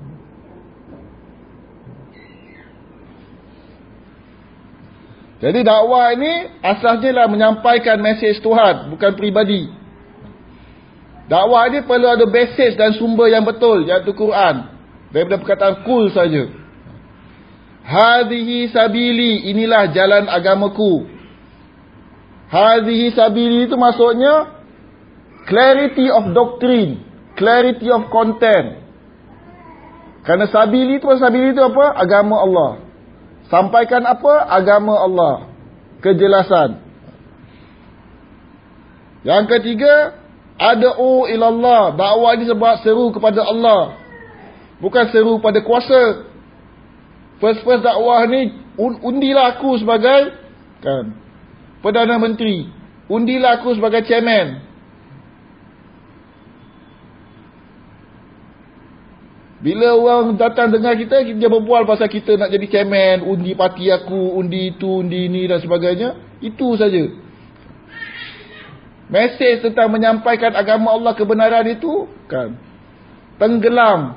Jadi dakwah ini asasnya lah menyampaikan mesej Tuhan, bukan peribadi. Dakwah ini perlu ada basis dan sumber yang betul, iaitu Quran. Daripada perkataan qul saja. Hadhihi sabili, inilah jalan agamaku. Hadhihi sabili itu maksudnya clarity of doctrine, clarity of content. Kerana sabili itu apa? Agama Allah. Sampaikan apa? Agama Allah. Kejelasan. Yang ketiga, ad'u ilallah. Dakwah ini sebab seru kepada Allah, bukan seru pada kuasa. First dakwah ni, undilah aku sebagai kan, Perdana Menteri. Undilah aku sebagai chairman. Bila orang datang dengar kita berbual pasal kita nak jadi chairman, undi parti aku, undi itu, undi ini dan sebagainya. Itu saja. Mesej tentang menyampaikan agama Allah, kebenaran itu kan tenggelam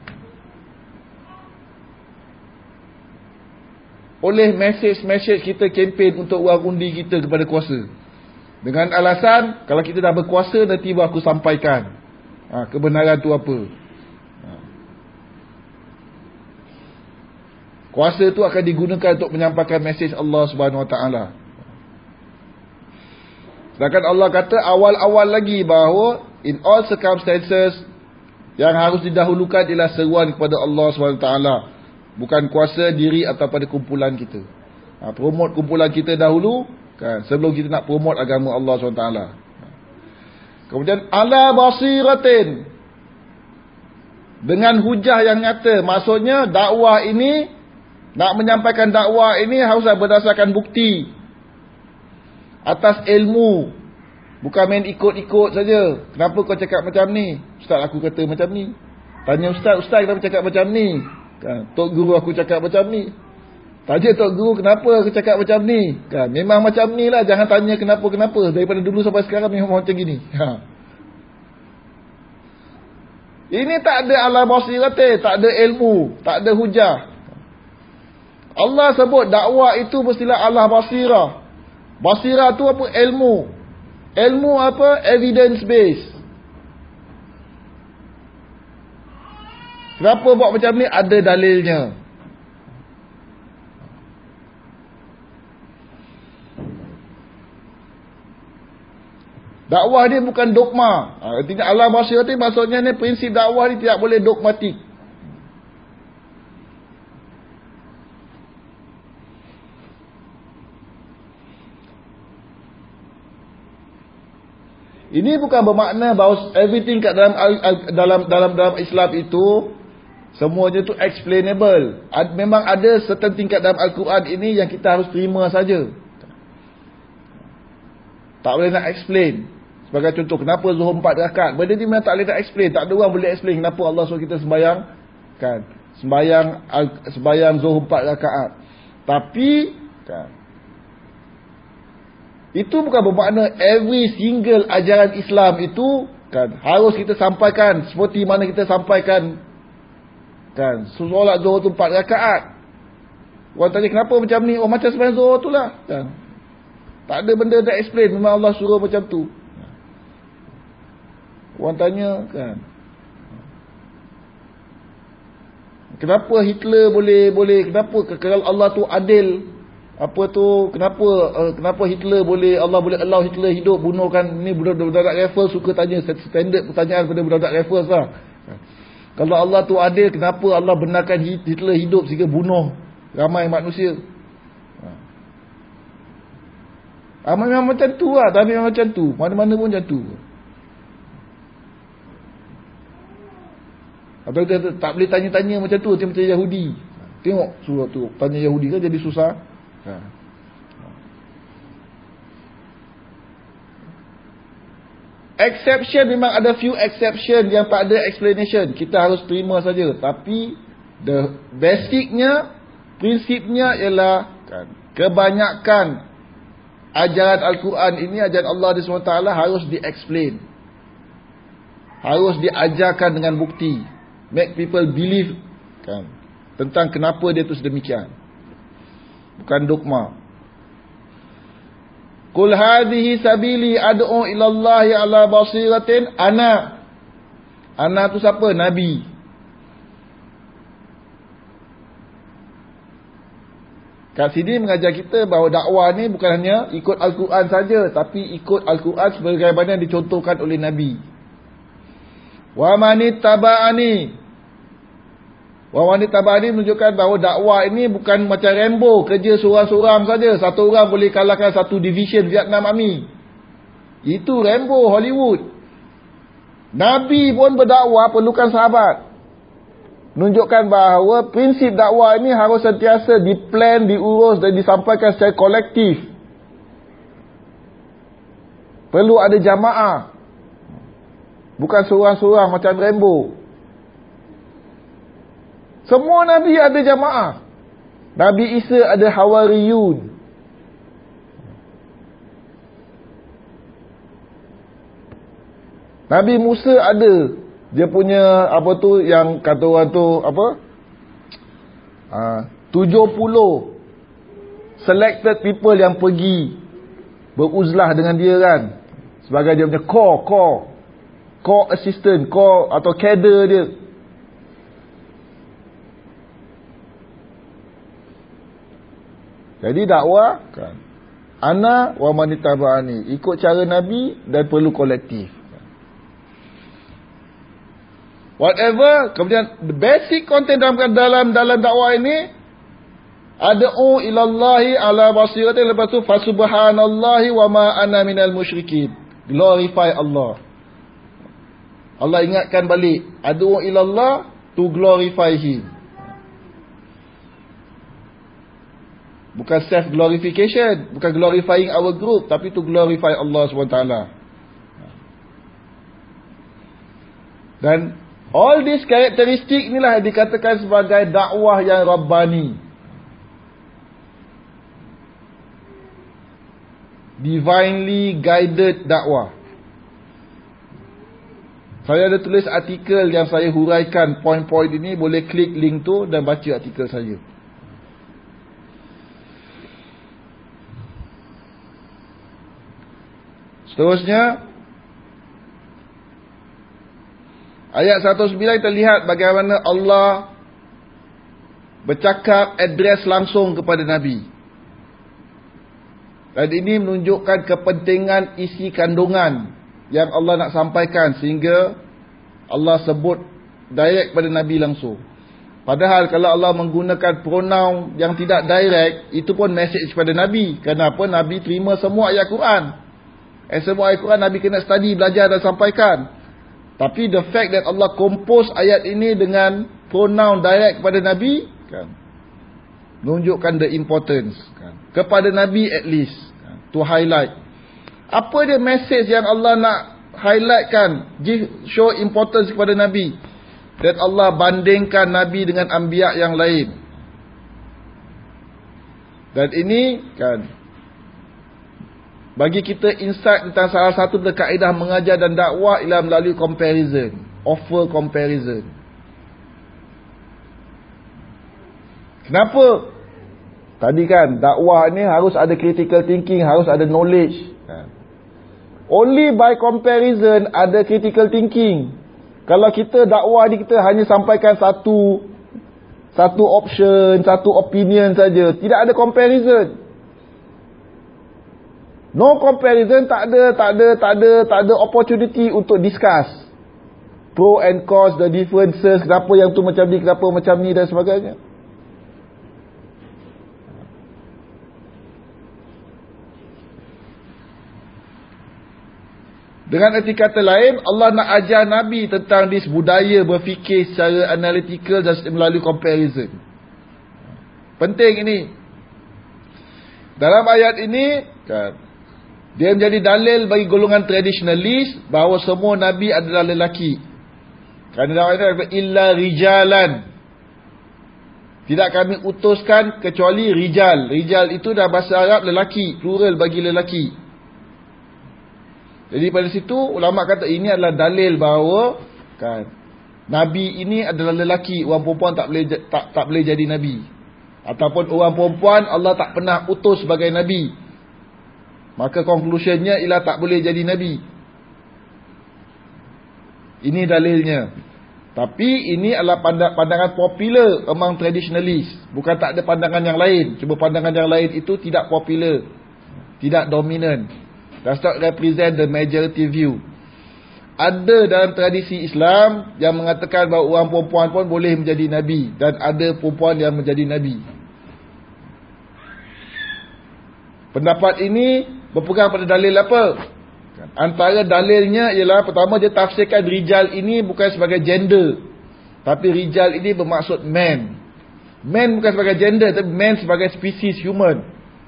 oleh mesej-mesej kita kempen untuk orang undi kita kepada kuasa. Dengan alasan, kalau kita dah berkuasa, nanti baru aku sampaikan kebenaran tu apa. Kuasa itu akan digunakan untuk menyampaikan mesej Allah Subhanahu Wa Taala. Sedangkan Allah kata awal-awal lagi bahawa in all circumstances yang harus didahulukan ialah seruan kepada Allah Subhanahu Wa Taala, bukan kuasa diri atau pada kumpulan kita. Promote kumpulan kita dahulu kan, sebelum kita nak promote agama Allah Subhanahu Wa Taala. Kemudian ala basiratin, dengan hujah yang nyata. Maksudnya dakwah ini, nak menyampaikan dakwah ini harus berdasarkan bukti, atas ilmu, Bukan main ikut-ikut saja. Kenapa kau cakap macam ni? Ustaz aku kata macam ni. Tanya ustaz, ustaz kenapa cakap macam ni? Kan, tok guru aku cakap macam ni. Tanya tok guru, kenapa aku cakap macam ni? Kan, memang macam ni lah, jangan tanya kenapa-kenapa. Daripada dulu sampai sekarang memang macam gini. Ini tak ada ala basirate, tak ada ilmu, tak ada hujah. Allah sebut dakwah itu mestilah ala basirah. Basirah tu apa? Ilmu. Ilmu apa? Evidence based. Kenapa buat macam ni? Ada dalilnya. Dakwah ni bukan dogma. Artinya ala basirah ni maksudnya ni prinsip dakwah ni tidak boleh dogmatik. Ini bukan bermakna bahawa everything kat dalam Islam itu semuanya tu explainable. Memang ada certain tingkat dalam Al-Quran ini yang kita harus terima saja. Tak boleh nak explain. Sebagai contoh, kenapa Zuhur 4 rakaat? Benda ni memang tak boleh nak explain. Tak ada orang boleh explain kenapa Allah suruh kita sembahyang, kan? Sembahyang Zuhur 4 rakaat. Tapi kan, itu bukan bermakna every single ajaran Islam itu kan harus kita sampaikan seperti mana kita sampaikan kan solat Zuhur tu 4 rakaat. Orang tanya kenapa macam ni? Oh, macam sembahyang Zuhur tu lah kan. Tak ada benda nak explain, memang Allah suruh macam tu. Orang tanya kan, kenapa Hitler boleh kenapa kalau Allah tu adil? Apa tu, kenapa Hitler boleh, Allah boleh allow Hitler hidup, bunuhkan ni budak-budak rifle? Suka tanya standard pertanyaan pada budak-budak rifle lah. Kalau Allah tu adil, kenapa Allah benarkan Hitler hidup sehingga bunuh ramai manusia? Memang macam tu lah. Tapi memang macam tu, mana-mana pun macam tu. Atau kita tak boleh tanya-tanya macam tu macam Yahudi. Tengok surah tu, tanya Yahudi kan jadi susah. Exception, memang ada few exception yang tak ada explanation, kita harus terima saja. Tapi the basicnya, prinsipnya ialah kan, kebanyakan ajaran Al-Quran ini, ajaran Allah SWT harus di-explain, harus diajarkan dengan bukti, make people believe kan, tentang kenapa dia tu sedemikian. Bukan dogma. Qul hadhihi sabili ad'u ila Allah ala basiratin ana. Ana tu siapa? Nabi. Kat sini mengajar kita bahawa dakwah ni bukan hanya ikut Al-Quran saja, tapi ikut Al-Quran sebagaimana dicontohkan oleh Nabi. Wa manittaba'ani. Wa manittaba'ani menunjukkan bahawa dakwah ini bukan macam Rambo, kerja seorang-seorang saja. Satu orang boleh kalahkan satu division Vietnam Army. Itu Rambo Hollywood. Nabi pun berdakwah perlukan sahabat. Menunjukkan bahawa prinsip dakwah ini harus sentiasa diplan, diurus dan disampaikan secara kolektif. Perlu ada jamaah. Bukan seorang-seorang macam Rambo. Semua Nabi ada jamaah. Nabi Isa ada Hawariyun. Nabi Musa ada. Dia punya apa tu yang kata orang tu apa? 70 selected people yang pergi beruzlah dengan dia kan. Sebagai dia punya core assistant, core atau cadre dia. Jadi dakwah kan, ana wa manittaba'ani, ikut cara Nabi dan perlu kolektif. Whatever, kemudian the basic content dalam dakwah ini ad'u ilallahi ala basiratin, lepas tu fasubhanallahi wa ma ana minal musyrikin. Glorify Allah. Allah ingatkan balik, ad'u ilallah, to glorify him. Bukan self glorification, bukan glorifying our group, tapi to glorify Allah SWT. Dan all these karakteristik inilah yang dikatakan sebagai dakwah yang Rabbani, divinely guided dakwah. Saya ada tulis artikel yang saya huraikan poin-poin ini, boleh klik link tu dan baca artikel saya. Seterusnya, ayat 109 kita lihat bagaimana Allah bercakap, address langsung kepada Nabi. Dan ini menunjukkan kepentingan isi kandungan yang Allah nak sampaikan, sehingga Allah sebut direct pada Nabi langsung. Padahal kalau Allah menggunakan pronoun yang tidak direct, itu pun message kepada Nabi. Kenapa? Nabi terima semua ayat Quran. Semua ayat Quran Nabi kena study, belajar dan sampaikan. Tapi the fact that Allah compose ayat ini dengan pronoun direct kepada Nabi, kan, menunjukkan the importance, kan, kepada Nabi at least, kan, to highlight. Apa dia message yang Allah nak highlightkan, show importance kepada Nabi, that Allah bandingkan Nabi dengan anbiya yang lain. Dan ini, kan, bagi kita insight tentang salah satu kaedah mengajar dan dakwah ialah melalui comparison, offer comparison. Kenapa? Tadi kan, dakwah ni harus ada critical thinking, harus ada knowledge. Only by comparison ada critical thinking. Kalau kita dakwah ni kita hanya sampaikan satu option, satu opinion saja, tidak ada comparison. No comparison, tak ada opportunity untuk discuss pro and cons, the differences, kenapa yang tu macam ni, kenapa macam ni dan sebagainya. Dengan erti kata lain, Allah nak ajar Nabi tentang this budaya berfikir secara analytical dan melalui comparison. Penting ini. Dalam ayat ini, kan, dia menjadi dalil bagi golongan traditionalist bahawa semua Nabi adalah lelaki. Kerana dalam ayat ini, illa rijalan. Tidak kami utuskan kecuali rijal. Rijal itu dah bahasa Arab lelaki, plural bagi lelaki. Jadi pada situ ulama kata ini adalah dalil bahawa, kan, Nabi ini adalah lelaki, orang perempuan tak boleh jadi Nabi. Ataupun orang perempuan Allah tak pernah utus sebagai Nabi. Maka conclusionnya ialah tak boleh jadi Nabi. Ini dalilnya. Tapi ini adalah pandangan popular among traditionalist. Bukan tak ada pandangan yang lain. Cuma pandangan yang lain itu tidak popular, tidak dominant. Does not represent the majority view. Ada dalam tradisi Islam yang mengatakan bahawa orang perempuan pun boleh menjadi Nabi. Dan ada perempuan yang menjadi Nabi. Pendapat ini berpegang pada dalil apa? Antara dalilnya ialah, pertama dia tafsirkan rijal ini bukan sebagai gender, tapi rijal ini bermaksud man. Man bukan sebagai gender, tapi man sebagai spesies human.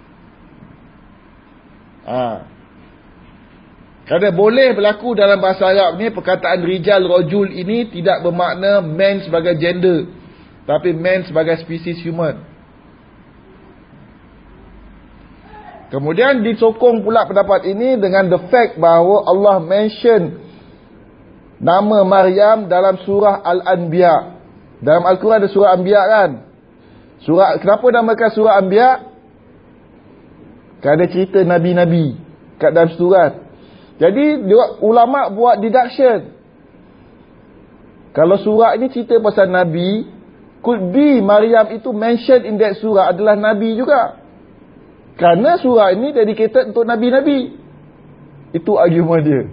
Kerana boleh berlaku dalam bahasa Arab ni, perkataan rijal rajul ini tidak bermakna man sebagai gender, tapi man sebagai spesies human. Kemudian disokong pula pendapat ini dengan the fact bahawa Allah mention nama Maryam dalam surah Al-Anbiya. Dalam Al-Quran ada surah Anbiya kan? Kenapa namakan surah Anbiya? Kerana cerita Nabi-Nabi kat dalam surat. Jadi ulama buat deduction. Kalau surah ini cerita pasal Nabi, could be Maryam itu mentioned in that surah adalah Nabi juga. Kerana surah ini dedicated untuk Nabi-Nabi. Itu argument dia.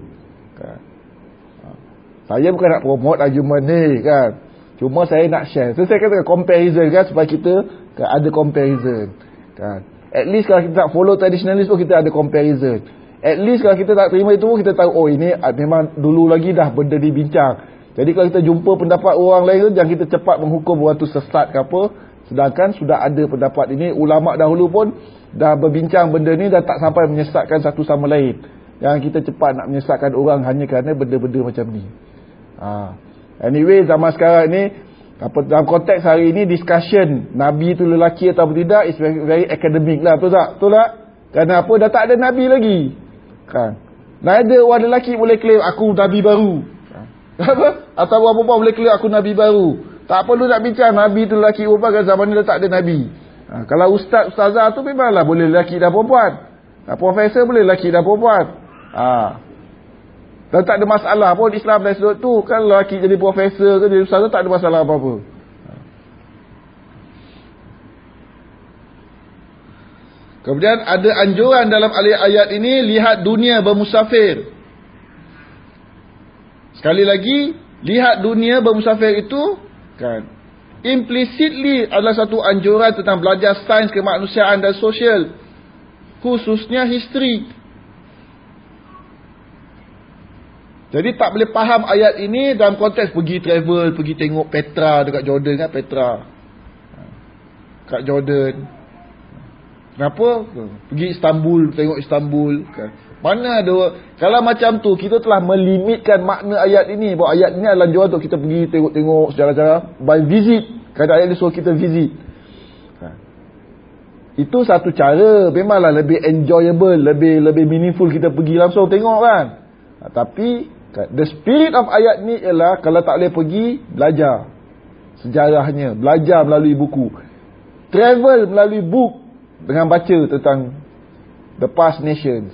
Saya bukan nak promote argument ni kan. Cuma saya nak share. So saya kata comparison kan, supaya kita ada comparison kan. At least kalau kita tak follow traditionalist pun kita ada comparison. At least kalau kita tak terima itu pun kita tahu, oh ini memang dulu lagi dah benda dibincang. Jadi kalau kita jumpa pendapat orang lain, jangan kita cepat menghukum orang tu sesat ke apa. Sedangkan sudah ada pendapat ini, ulama dahulu pun dah berbincang benda ni dan tak sampai menyesatkan satu sama lain. Jangan kita cepat nak menyesatkan orang hanya kerana benda-benda macam ni. Anyway, zaman sekarang ni, dalam konteks hari ini, discussion Nabi tu lelaki atau tidak is very, very academic lah, betul tak? Betul tak? Kerana apa? Dah tak ada Nabi lagi kan? Neither orang lelaki boleh claim aku Nabi baru apa? Atau orang perempuan boleh claim aku Nabi baru. Tak perlu nak bincang Nabi tu lelaki perempuan, kan zaman ni dah tak ada Nabi. Kalau ustazah tu memanglah boleh lelaki dan perempuan. Profesor boleh lelaki dan perempuan. Dan tak ada masalah pun Islam dari sudut tu. Kan lelaki jadi profesor ke jadi ustazah, tak ada masalah apa-apa. Kemudian ada anjuran dalam ayat ini, lihat dunia bermusafir. Sekali lagi, lihat dunia bermusafir itu kan implicitly adalah satu anjuran tentang belajar sains kemanusiaan dan sosial, khususnya history. Jadi tak boleh faham ayat ini dalam konteks pergi travel, pergi tengok Petra dekat Jordan kan, Petra kat Jordan. Kenapa? Pergi Istanbul, tengok Istanbul kan. Mana ada, kalau macam tu kita telah melimitkan makna ayat ini, bahawa ayat ini adalah anjuran untuk kita pergi tengok-tengok sejarah-sejarah by visit. Kerana ayat ini suruh kita visit. Itu satu cara, memanglah lebih enjoyable, lebih meaningful kita pergi langsung tengok kan. Tapi the spirit of ayat ni ialah kalau tak boleh pergi, belajar sejarahnya, belajar melalui buku, travel melalui book, dengan baca tentang the past nations,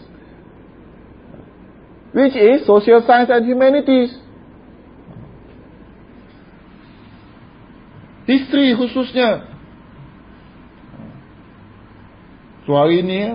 which is social science and humanities, history khususnya. So hari ni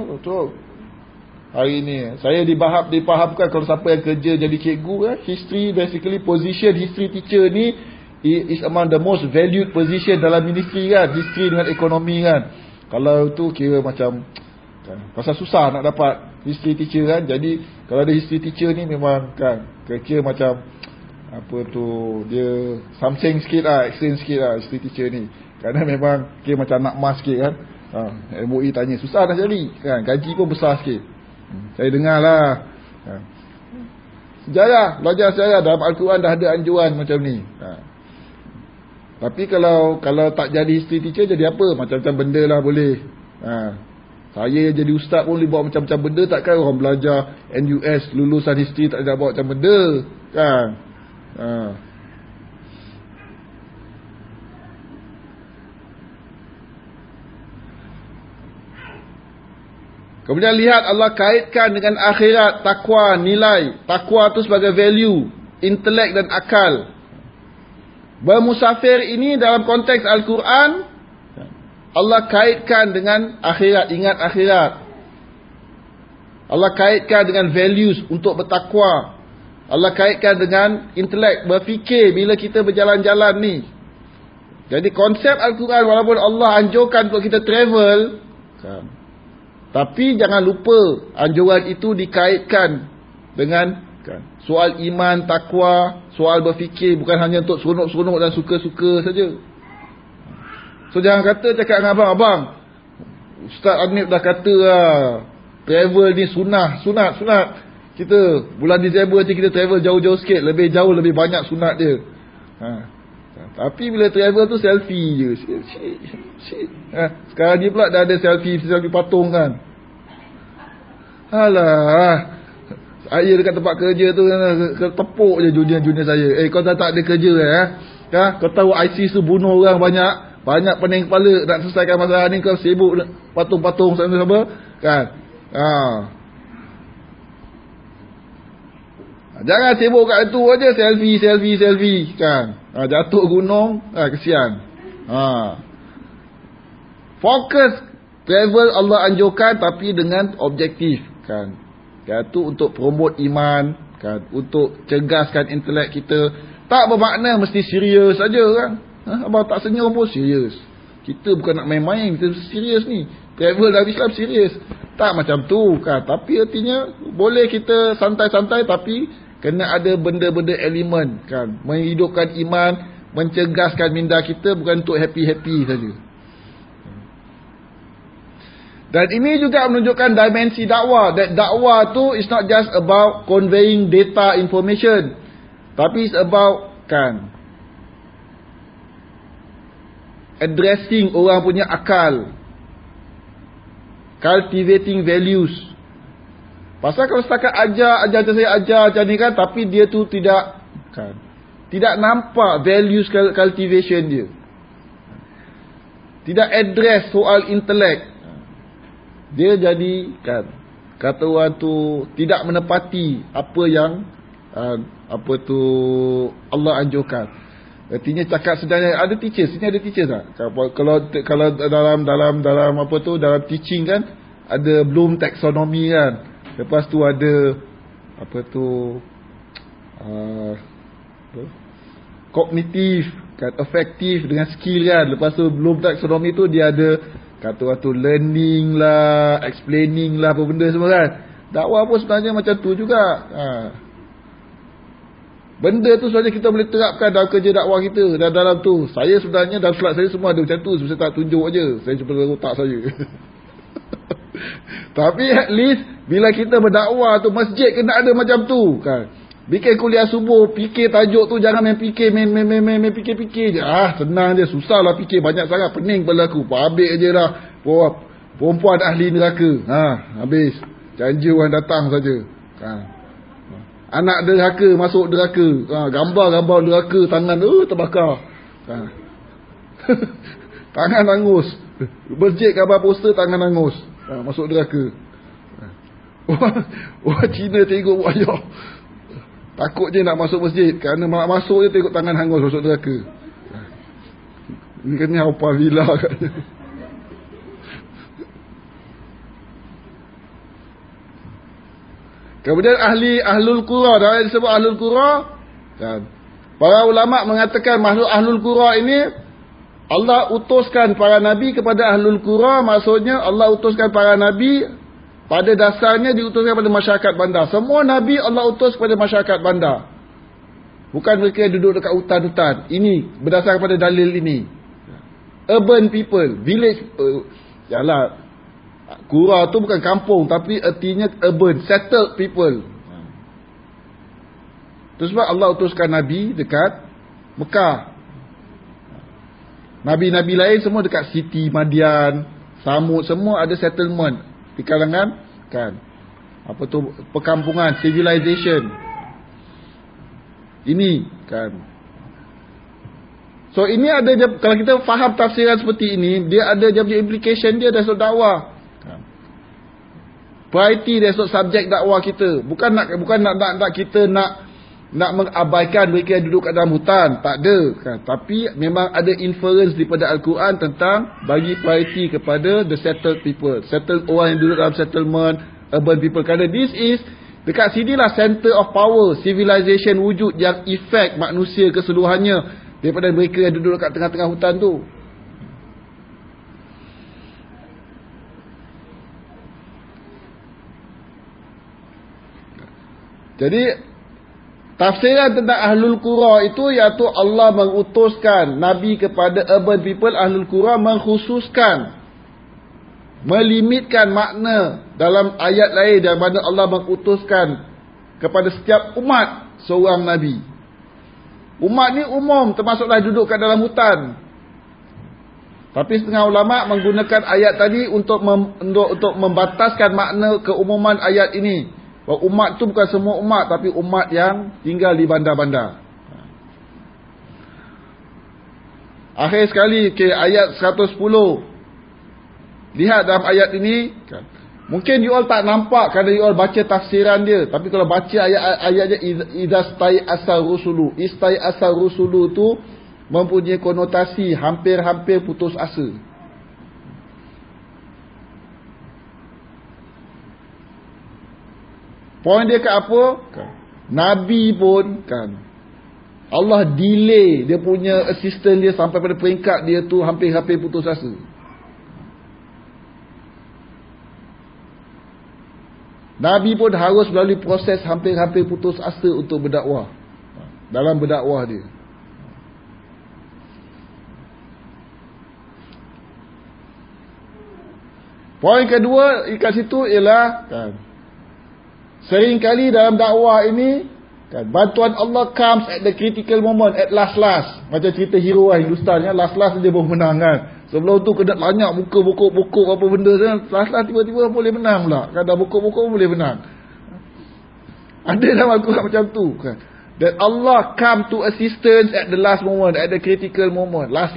saya dipahamkan kalau siapa yang kerja jadi cikgu history, basically position history teacher ni is among the most valued position dalam ministry kan, history dengan ekonomi kan. Kalau tu kira macam kan, pasal susah nak dapat history teacher kan. Jadi kalau ada history teacher ni memang kan kira macam apa tu, dia something sikit lah, exchange sikit lah history teacher ni. Kerana memang kira macam nak mas sikit kan. MOE tanya susah nak cari kan, gaji pun besar sikit. Saya dengar lah sejarah, belajar sejarah dalam Al-Quran dah ada anjuran macam ni. Tapi kalau tak jadi history teacher, jadi apa? Macam-macam benda lah boleh. Saya jadi ustaz pun boleh buat macam-macam benda. Takkan orang belajar NUS lulusan history tak ada buat macam benda kan. Kemudian lihat Allah kaitkan dengan akhirat, takwa, nilai. Takwa tu sebagai value, intelek dan akal. Bermusafir ini dalam konteks Al-Quran, Allah kaitkan dengan akhirat, ingat akhirat. Allah kaitkan dengan values untuk bertakwa. Allah kaitkan dengan intelek, berfikir bila kita berjalan-jalan ni. Jadi konsep Al-Quran, walaupun Allah anjurkan untuk kita travel, tapi jangan lupa anjuran itu dikaitkan dengan soal iman, takwa, soal berfikir, bukan hanya untuk seronok-seronok dan suka-suka saja. So jangan kata cakap dengan abang, Ustaz Anip dah kata lah, travel ni sunat. Kita bulan Disember nanti kita travel jauh-jauh sikit, lebih jauh, lebih banyak sunat dia. Tapi bila travel tu selfie je. Sekarang ni pula dah ada selfie patung kan. Alah, saya dekat tempat kerja tu tepuk je junior saya. Kau tak ada kerja kau tahu ISIS tu bunuh orang banyak pening kepala nak selesaikan masalah ni, kau sibuk patung-patung sama-sama kan. Jangan sibuk kat itu aja, selfie kan. Jatuh gunung, kesian. Fokus travel Allah anjurkan, tapi dengan objektif kan. Itu untuk promote iman kan, untuk cegahkan intelek kita. Tak bermakna mesti serius saja kan. Abang tak senyum pun serius. Kita bukan nak main-main, kita serius ni. Travel dalam Islam serius. Tak macam tu kan. Tapi artinya boleh kita santai-santai, tapi kena ada benda-benda elemen kan, menghidupkan iman, mencegahkan minda kita, bukan untuk happy-happy saja. Dan ini juga menunjukkan dimensi dakwah. That dakwah tu is not just about conveying data information, tapi it's about kan addressing orang punya akal, cultivating values. Pasal kalau setakat ajar macam saya ajar macam ni kan, tapi dia tu tidak nampak values cultivation dia, tidak address soal intelek, dia jadi kata orang tu tidak menepati apa yang Allah anjurkan. Artinya cakap sebenarnya ada teacher, sini ada teacher tak? Kalau dalam dalam teaching kan, ada Bloom taxonomy kan. Lepas tu ada kognitif kan, affective dengan skill kan. Lepas tu Bloom taxonomy tu dia ada kata tu learning lah, explaining lah, apa benda semua kan. Dakwah pun sebenarnya macam tu juga. Benda tu sebenarnya kita boleh terapkan dalam kerja dakwah kita. Dan dalam tu, saya sebenarnya dalam slide saya semua ada macam tu. Saya tak tunjuk je, saya cuma otak saya. Tapi at least bila kita berdakwah tu, masjid kena ada macam tu kan. Bikin kuliah subuh, fikir tajuk tu, jangan main fikir, main fikir-fikir je. Senang je, susah lah fikir, banyak sangat, pening kepala aku. Habis je lah, perempuan ahli neraka. Habis, janji orang datang saja. Anak derhaka masuk derhaka. Gambar-gambar derhaka, tangan terbakar. Tangan hangus. Masjid gambar poster, tangan hangus. Masuk derhaka. Orang Cina tengok wayah, takut je nak masuk masjid, kerana nak masuk je tengok tangan hangus masuk neraka. Ini kan apa villa katnya. Kemudian ahlul qura, dah disebut ahlul qura kan. Para ulama mengatakan makhluk ahlul qura ini Allah utuskan para nabi kepada ahlul qura, maksudnya Allah utuskan para nabi pada dasarnya diutuskan pada masyarakat bandar. Semua nabi Allah utus kepada masyarakat bandar. Bukan mereka yang duduk dekat hutan-hutan. Ini berdasarkan pada dalil ini. Urban people, village, yalah, qura tu bukan kampung, tapi artinya urban, settled people. Itu sebab Allah utuskan nabi dekat Mekah. Nabi-nabi lain semua dekat Siti, Madian, Samud, semua ada settlement di kalangan kan, perkampungan, civilization. Ini kan. So ini ada, kalau kita faham tafsiran seperti ini, dia ada dia punya implication dia dari sudut dakwah. Priority dari sudut subjek dakwah kita. Bukan nak kita nak mengabaikan mereka yang duduk kat dalam hutan, tak ada kan. Tapi memang ada inference daripada Al-Quran tentang bagi priority kepada the settled people, orang yang duduk dalam settlement, urban people. Kerana this is, dekat sinilah center of power, civilization wujud yang efek manusia keseluruhannya, daripada mereka yang duduk kat tengah-tengah hutan tu. Jadi tafsiran tentang ahlul qura itu, iaitu Allah mengutuskan nabi kepada urban people, ahlul qura mengkhususkan, melimitkan makna dalam ayat lain yang mana Allah mengutuskan kepada setiap umat seorang nabi. Umat ni umum, termasuklah duduk kat dalam hutan. Tapi setengah ulama menggunakan ayat tadi untuk membataskan makna keumuman ayat ini. Bahawa umat tu bukan semua umat, tapi umat yang tinggal di bandar-bandar. Akhir sekali ayat 110. Lihat dalam ayat ini, mungkin you all tak nampak kerana you all baca tafsiran dia, tapi kalau baca ayatnya idastai asal rusulu, istai asal rusulu tu mempunyai konotasi hampir-hampir putus asa. Poin dia kat apa? Nabi pun kan, Allah delay dia punya assistant dia sampai pada peringkat dia tu hampir-hampir putus asa. Nabi pun harus melalui proses hampir-hampir putus asa untuk berdakwah, dalam berdakwah dia. Poin kedua kat situ ialah kan, seringkali dalam dakwah ini Kan, bantuan Allah comes at the critical moment, at last. Macam cerita hero Hindustan ya, last dia baru menang kan. Sebelum tu kena banyak muka bokok apa benda kan. Last tiba-tiba boleh menang pula. Kan dah bokok boleh menang. Ada dalam Al-Quran macam tu kan. That Allah come to assistance at the last moment, at the critical moment, last.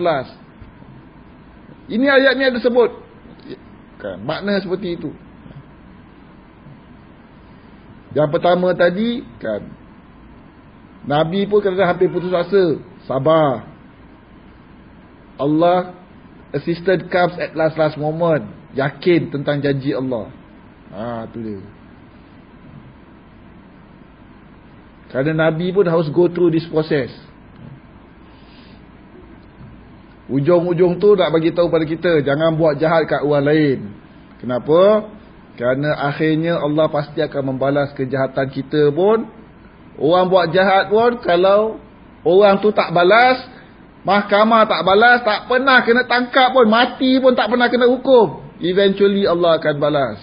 Ini ayat ni ada sebut kan, makna seperti itu. Yang pertama tadi kan, Nabi pun kadang-kadang hampir putus asa, sabar. Allah assistance comes at last moment. Yakin tentang janji Allah. Tu dia. Kerana Nabi pun harus go through this process. Ujung-ujung tu nak bagi tahu pada kita, jangan buat jahat kat orang lain. Kenapa? Kerana akhirnya Allah pasti akan membalas kejahatan kita pun. Orang buat jahat pun, kalau orang tu tak balas, mahkamah tak balas, tak pernah kena tangkap pun, mati pun tak pernah kena hukum, eventually Allah akan balas.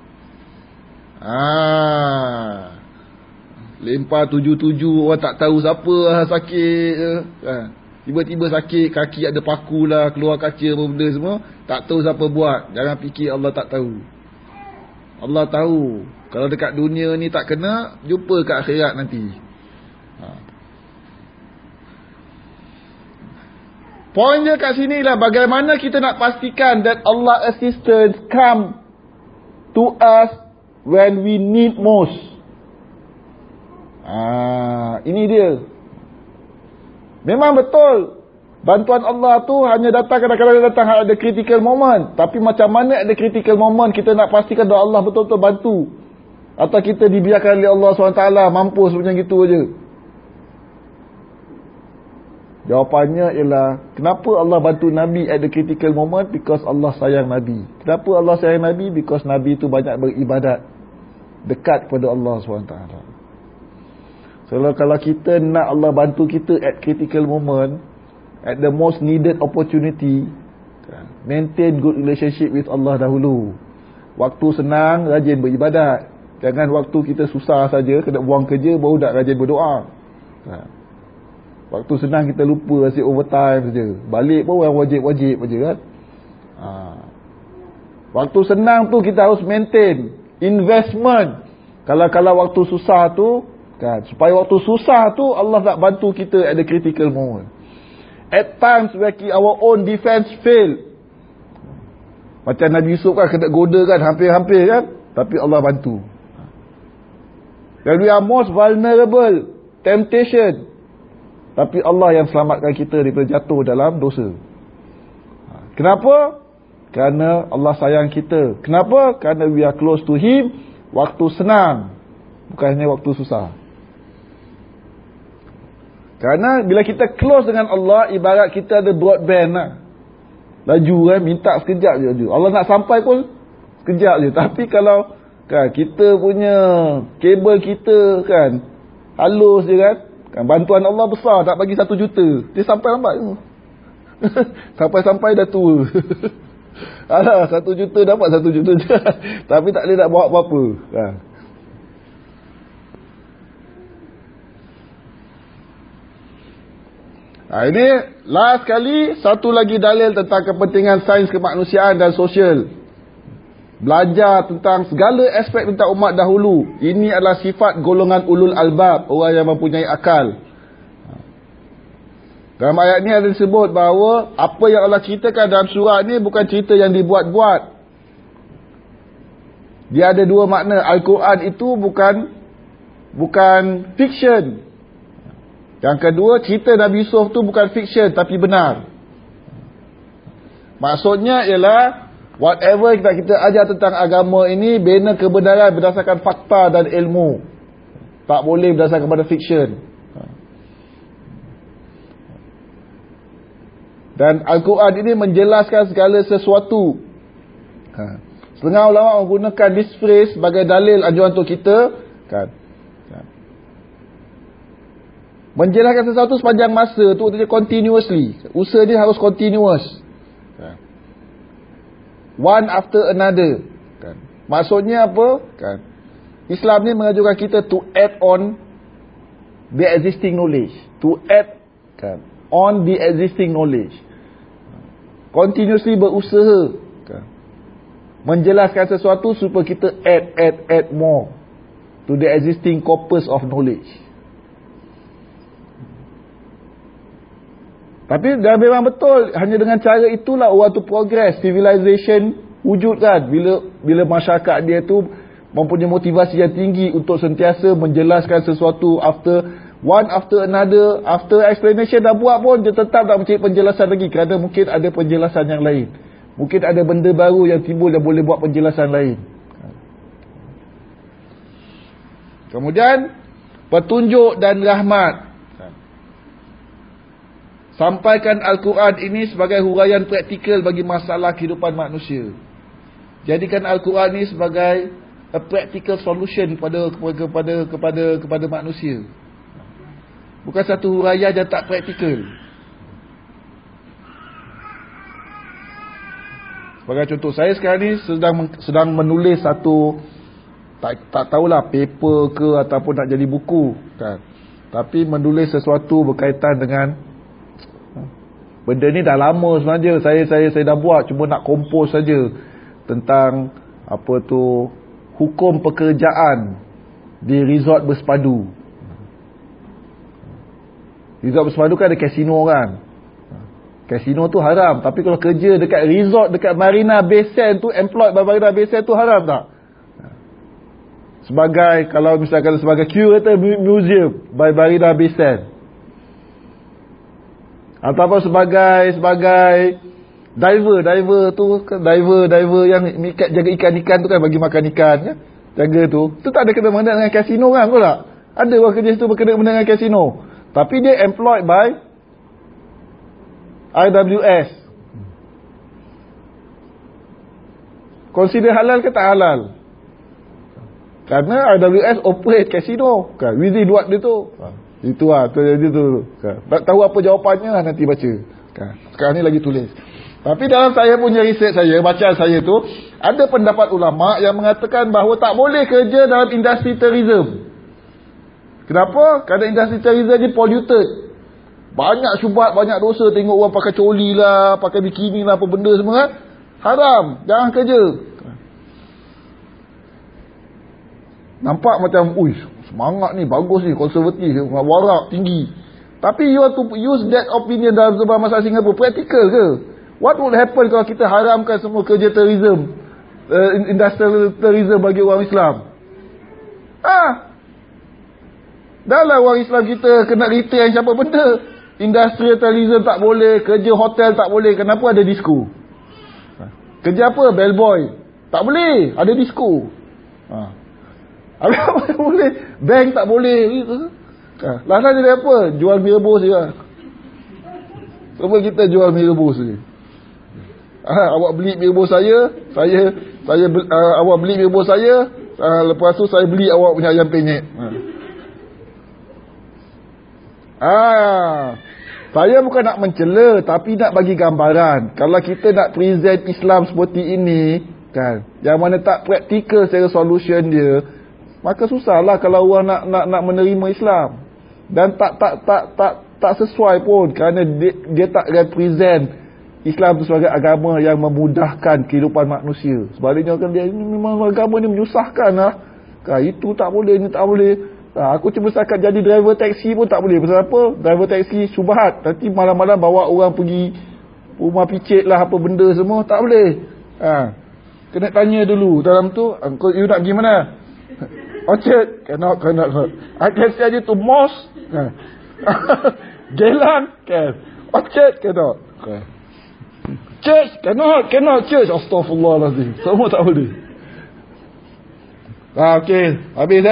Lempar 77, orang tak tahu siapa sakit tiba-tiba sakit, kaki ada paku lah, keluar kaca apa benda semua, tak tahu siapa buat. Jangan fikir Allah tak tahu. Allah tahu. Kalau dekat dunia ni tak kena, jumpa kat akhirat nanti. Poin dia kat sini lah, bagaimana kita nak pastikan that Allah assistance come to us when we need most. Ini dia. Memang betul, bantuan Allah tu hanya datang kadang-kadang datang ada critical moment. Tapi macam mana ada critical moment kita nak pastikan bahawa Allah betul-betul bantu, atau kita dibiarkan oleh Allah SWT mampus macam gitu aja? Jawapannya ialah, kenapa Allah bantu Nabi at the critical moment? Because Allah sayang Nabi. Kenapa Allah sayang Nabi? Because Nabi tu banyak beribadat, dekat kepada Allah SWT. So kalau kita nak Allah bantu kita at critical moment, at the most needed opportunity, maintain good relationship with Allah dahulu. Waktu senang, rajin beribadat. Jangan waktu kita susah saja, kena buang kerja, baru nak rajin berdoa. Waktu senang kita lupa, asyik overtime saja. Balik pun orang wajib-wajib saja kan. Waktu senang tu kita harus maintain investment. Kalau waktu susah tu kan, supaya waktu susah tu Allah nak bantu kita at the critical moment. At times where our own defense fail, macam Nabi Yusuf kan, kena goda kan, hampir-hampir kan, tapi Allah bantu. When we are most vulnerable, temptation, tapi Allah yang selamatkan kita daripada jatuh dalam dosa. Kenapa? Kerana Allah sayang kita. Kenapa? Kerana we are close to Him waktu senang, bukan hanya waktu susah. Kerana bila kita close dengan Allah, ibarat kita ada broadband lah. Laju kan, minta sekejap je. Allah nak sampai pun sekejap je. Tapi kalau kan, kita punya kabel kita kan halus je kan, bantuan Allah besar, tak bagi 1 juta, dia sampai lambat tu. Sampai dah tua. Alah, 1 juta dapat 1 juta je. Tapi tak boleh nak bawa apa-apa kan. Ini last kali, satu lagi dalil tentang kepentingan sains kemanusiaan dan sosial. Belajar tentang segala aspek tentang umat dahulu. Ini adalah sifat golongan ulul albab, orang yang mempunyai akal. Dalam ayat ni ada disebut bahawa apa yang Allah ceritakan dalam surah ni bukan cerita yang dibuat-buat. Dia ada 2 makna. Al-Quran itu bukan fiction. Yang kedua, cerita Nabi Yusuf tu bukan fiction tapi benar. Maksudnya ialah whatever kita ajar tentang agama ini, bina kebenaran berdasarkan fakta dan ilmu. Tak boleh berdasarkan pada fiction. Dan Al-Quran ini menjelaskan segala sesuatu. Setengah ulama menggunakan this phrase sebagai dalil anjuran untuk kita kan. Menjelaskan sesuatu sepanjang masa tu dia continuously. Usaha dia harus continuous. One after another. Maksudnya apa? Islam ni mengajarkan kita to add on the existing knowledge, to add kan, on the existing knowledge, continuously berusaha kan, menjelaskan sesuatu supaya kita add more to the existing corpus of knowledge. Tapi dah memang betul, hanya dengan cara itulah orang tu progress, civilization wujud kan. Bila masyarakat dia tu mempunyai motivasi yang tinggi untuk sentiasa menjelaskan sesuatu after another, after explanation dah buat pun dia tetap tak mencari penjelasan lagi, kerana mungkin ada penjelasan yang lain, mungkin ada benda baru yang timbul yang boleh buat penjelasan lain. Kemudian petunjuk dan rahmat. Sampaikan Al-Quran ini sebagai huraian praktikal bagi masalah kehidupan manusia. Jadikan Al-Quran ini sebagai a practical solution kepada manusia. Bukan satu huraian yang tak praktikal. Sebagai contoh, saya sekarang ni sedang menulis satu, tak tahulah paper ke ataupun nak jadi buku kan. Tapi menulis sesuatu berkaitan dengan benda ni dah lama sebenarnya saya dah buat, cuma nak kompos saja tentang apa tu, hukum pekerjaan di resort bersepadu. Resort bersepadu kan ada kasino kan. Kasino tu haram, tapi kalau kerja dekat resort dekat Marina Bay Sands tu, employed by Marina Bay Sands tu haram tak? Sebagai, kalau misalkan sebagai curator museum by Marina Bay Sands, ataupun sebagai diver tu, diver yang jaga ikan-ikan tu kan, bagi makan ikan kan, jaga tu tak ada kena-mena dengan kasino kan, betul tak? Ada orang kerja situ berkena-mena dengan kasino, tapi dia employed by IWS. Consider halal ke tak halal? Kerana IWS operate kasino kan, within what dia tu. Itu lah, jadi tu kan. Tak tahu apa jawapannya nanti baca kan. Sekarang ni lagi tulis. Tapi dalam saya punya research saya, bacaan saya tu, ada pendapat ulama yang mengatakan bahawa tak boleh kerja dalam industri tourism. Kenapa? Kerana industri tourism ni polluted, banyak syubhat, banyak dosa. Tengok orang pakai coli lah, pakai bikini lah, apa benda semua kan. Haram, jangan kerja. Nampak macam semangat ni, bagus ni, konservatif, warak tinggi. Tapi you have to use that opinion dalam sebuah masalah Singapura, practical ke? What would happen kalau kita haramkan semua kerja tourism, industrial tourism bagi orang Islam? Dah lah orang Islam kita kena retain siapa benda. Industrial tourism tak boleh, kerja hotel tak boleh. Kenapa ada disco? Kerja apa? Bellboy tak boleh, ada disco. Apa boleh? Bank tak boleh. Last dia apa? Jual mi rebus je lah. Semua kita jual mi rebus je. Awak beli mi rebus saya awak beli mi rebus saya, lepas tu saya beli awak punya ayam penyet. Saya bukan nak mencela, tapi nak bagi gambaran. Kalau kita nak present Islam seperti ini kan, yang mana tak praktikal secara solution dia, maka susahlah kalau orang nak menerima Islam. Dan tak sesuai pun, kerana dia tak represent Islam itu sebagai agama yang memudahkan kehidupan manusia. Sebaliknya kan, dia ini memang agama ni menyusahkan lah. Itu tak boleh, ini tak boleh. Aku cuma setakat jadi driver taksi pun tak boleh. Pasal apa? Driver taksi syubhat, nanti malam-malam bawa orang pergi rumah picit lah, apa benda semua, tak boleh. Kena tanya dulu dalam tu, you nak pergi mana? Orchard? Cannot. I can send you to mosque. Geylang? Can. Orchard? Cannot. Church? Cannot church. Astaghfirullahaladzim. Semua tak boleh. Okey. Habis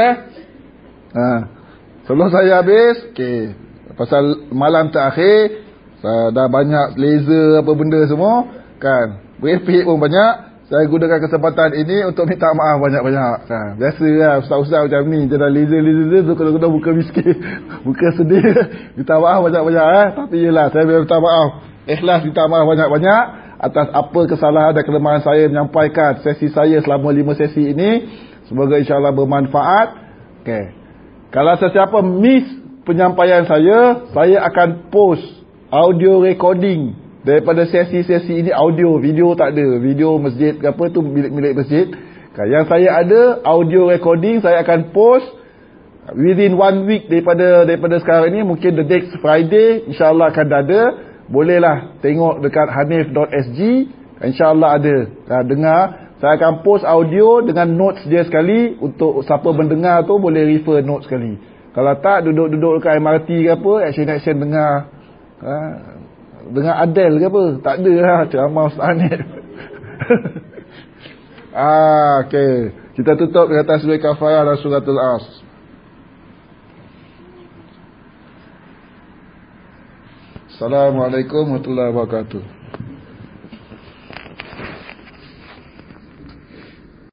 Sebelum saya habis, okey, pasal malam terakhir dah banyak laser apa benda semua kan, berepek pun banyak. Saya gunakan kesempatan ini untuk minta maaf banyak-banyak kan. Biasalah ustaz-ustaz macam ni, dia dah laser tu kadang-kadang buka miskin, buka sedih. Minta maaf banyak-banyak tapi yelah, saya minta maaf, ikhlas minta maaf banyak-banyak atas apa kesalahan dan kelemahan saya menyampaikan sesi saya selama 5 sesi ini. Semoga insya-Allah bermanfaat. Okey. Kalau sesiapa miss penyampaian saya akan post audio recording daripada sesi-sesi ini. Audio, video tak ada. Video masjid ke apa tu, milik masjid. Yang saya ada audio recording, saya akan post within 1 week daripada sekarang ni. Mungkin the next Friday insyaAllah akan ada. Bolehlah tengok dekat hanif.sg, insyaAllah ada. Dengar. Saya akan post audio dengan notes dia sekali. Untuk siapa mendengar tu boleh refer notes sekali. Kalau tak, duduk dekat MRT ke apa, action dengar. Dengar Adele ke apa. Tak ada lah ceramah Ustaz Hanif. Okay. Kita tutup dengan tasbih kafarah dan suratul As. Assalamualaikum warahmatullahi wabarakatuh.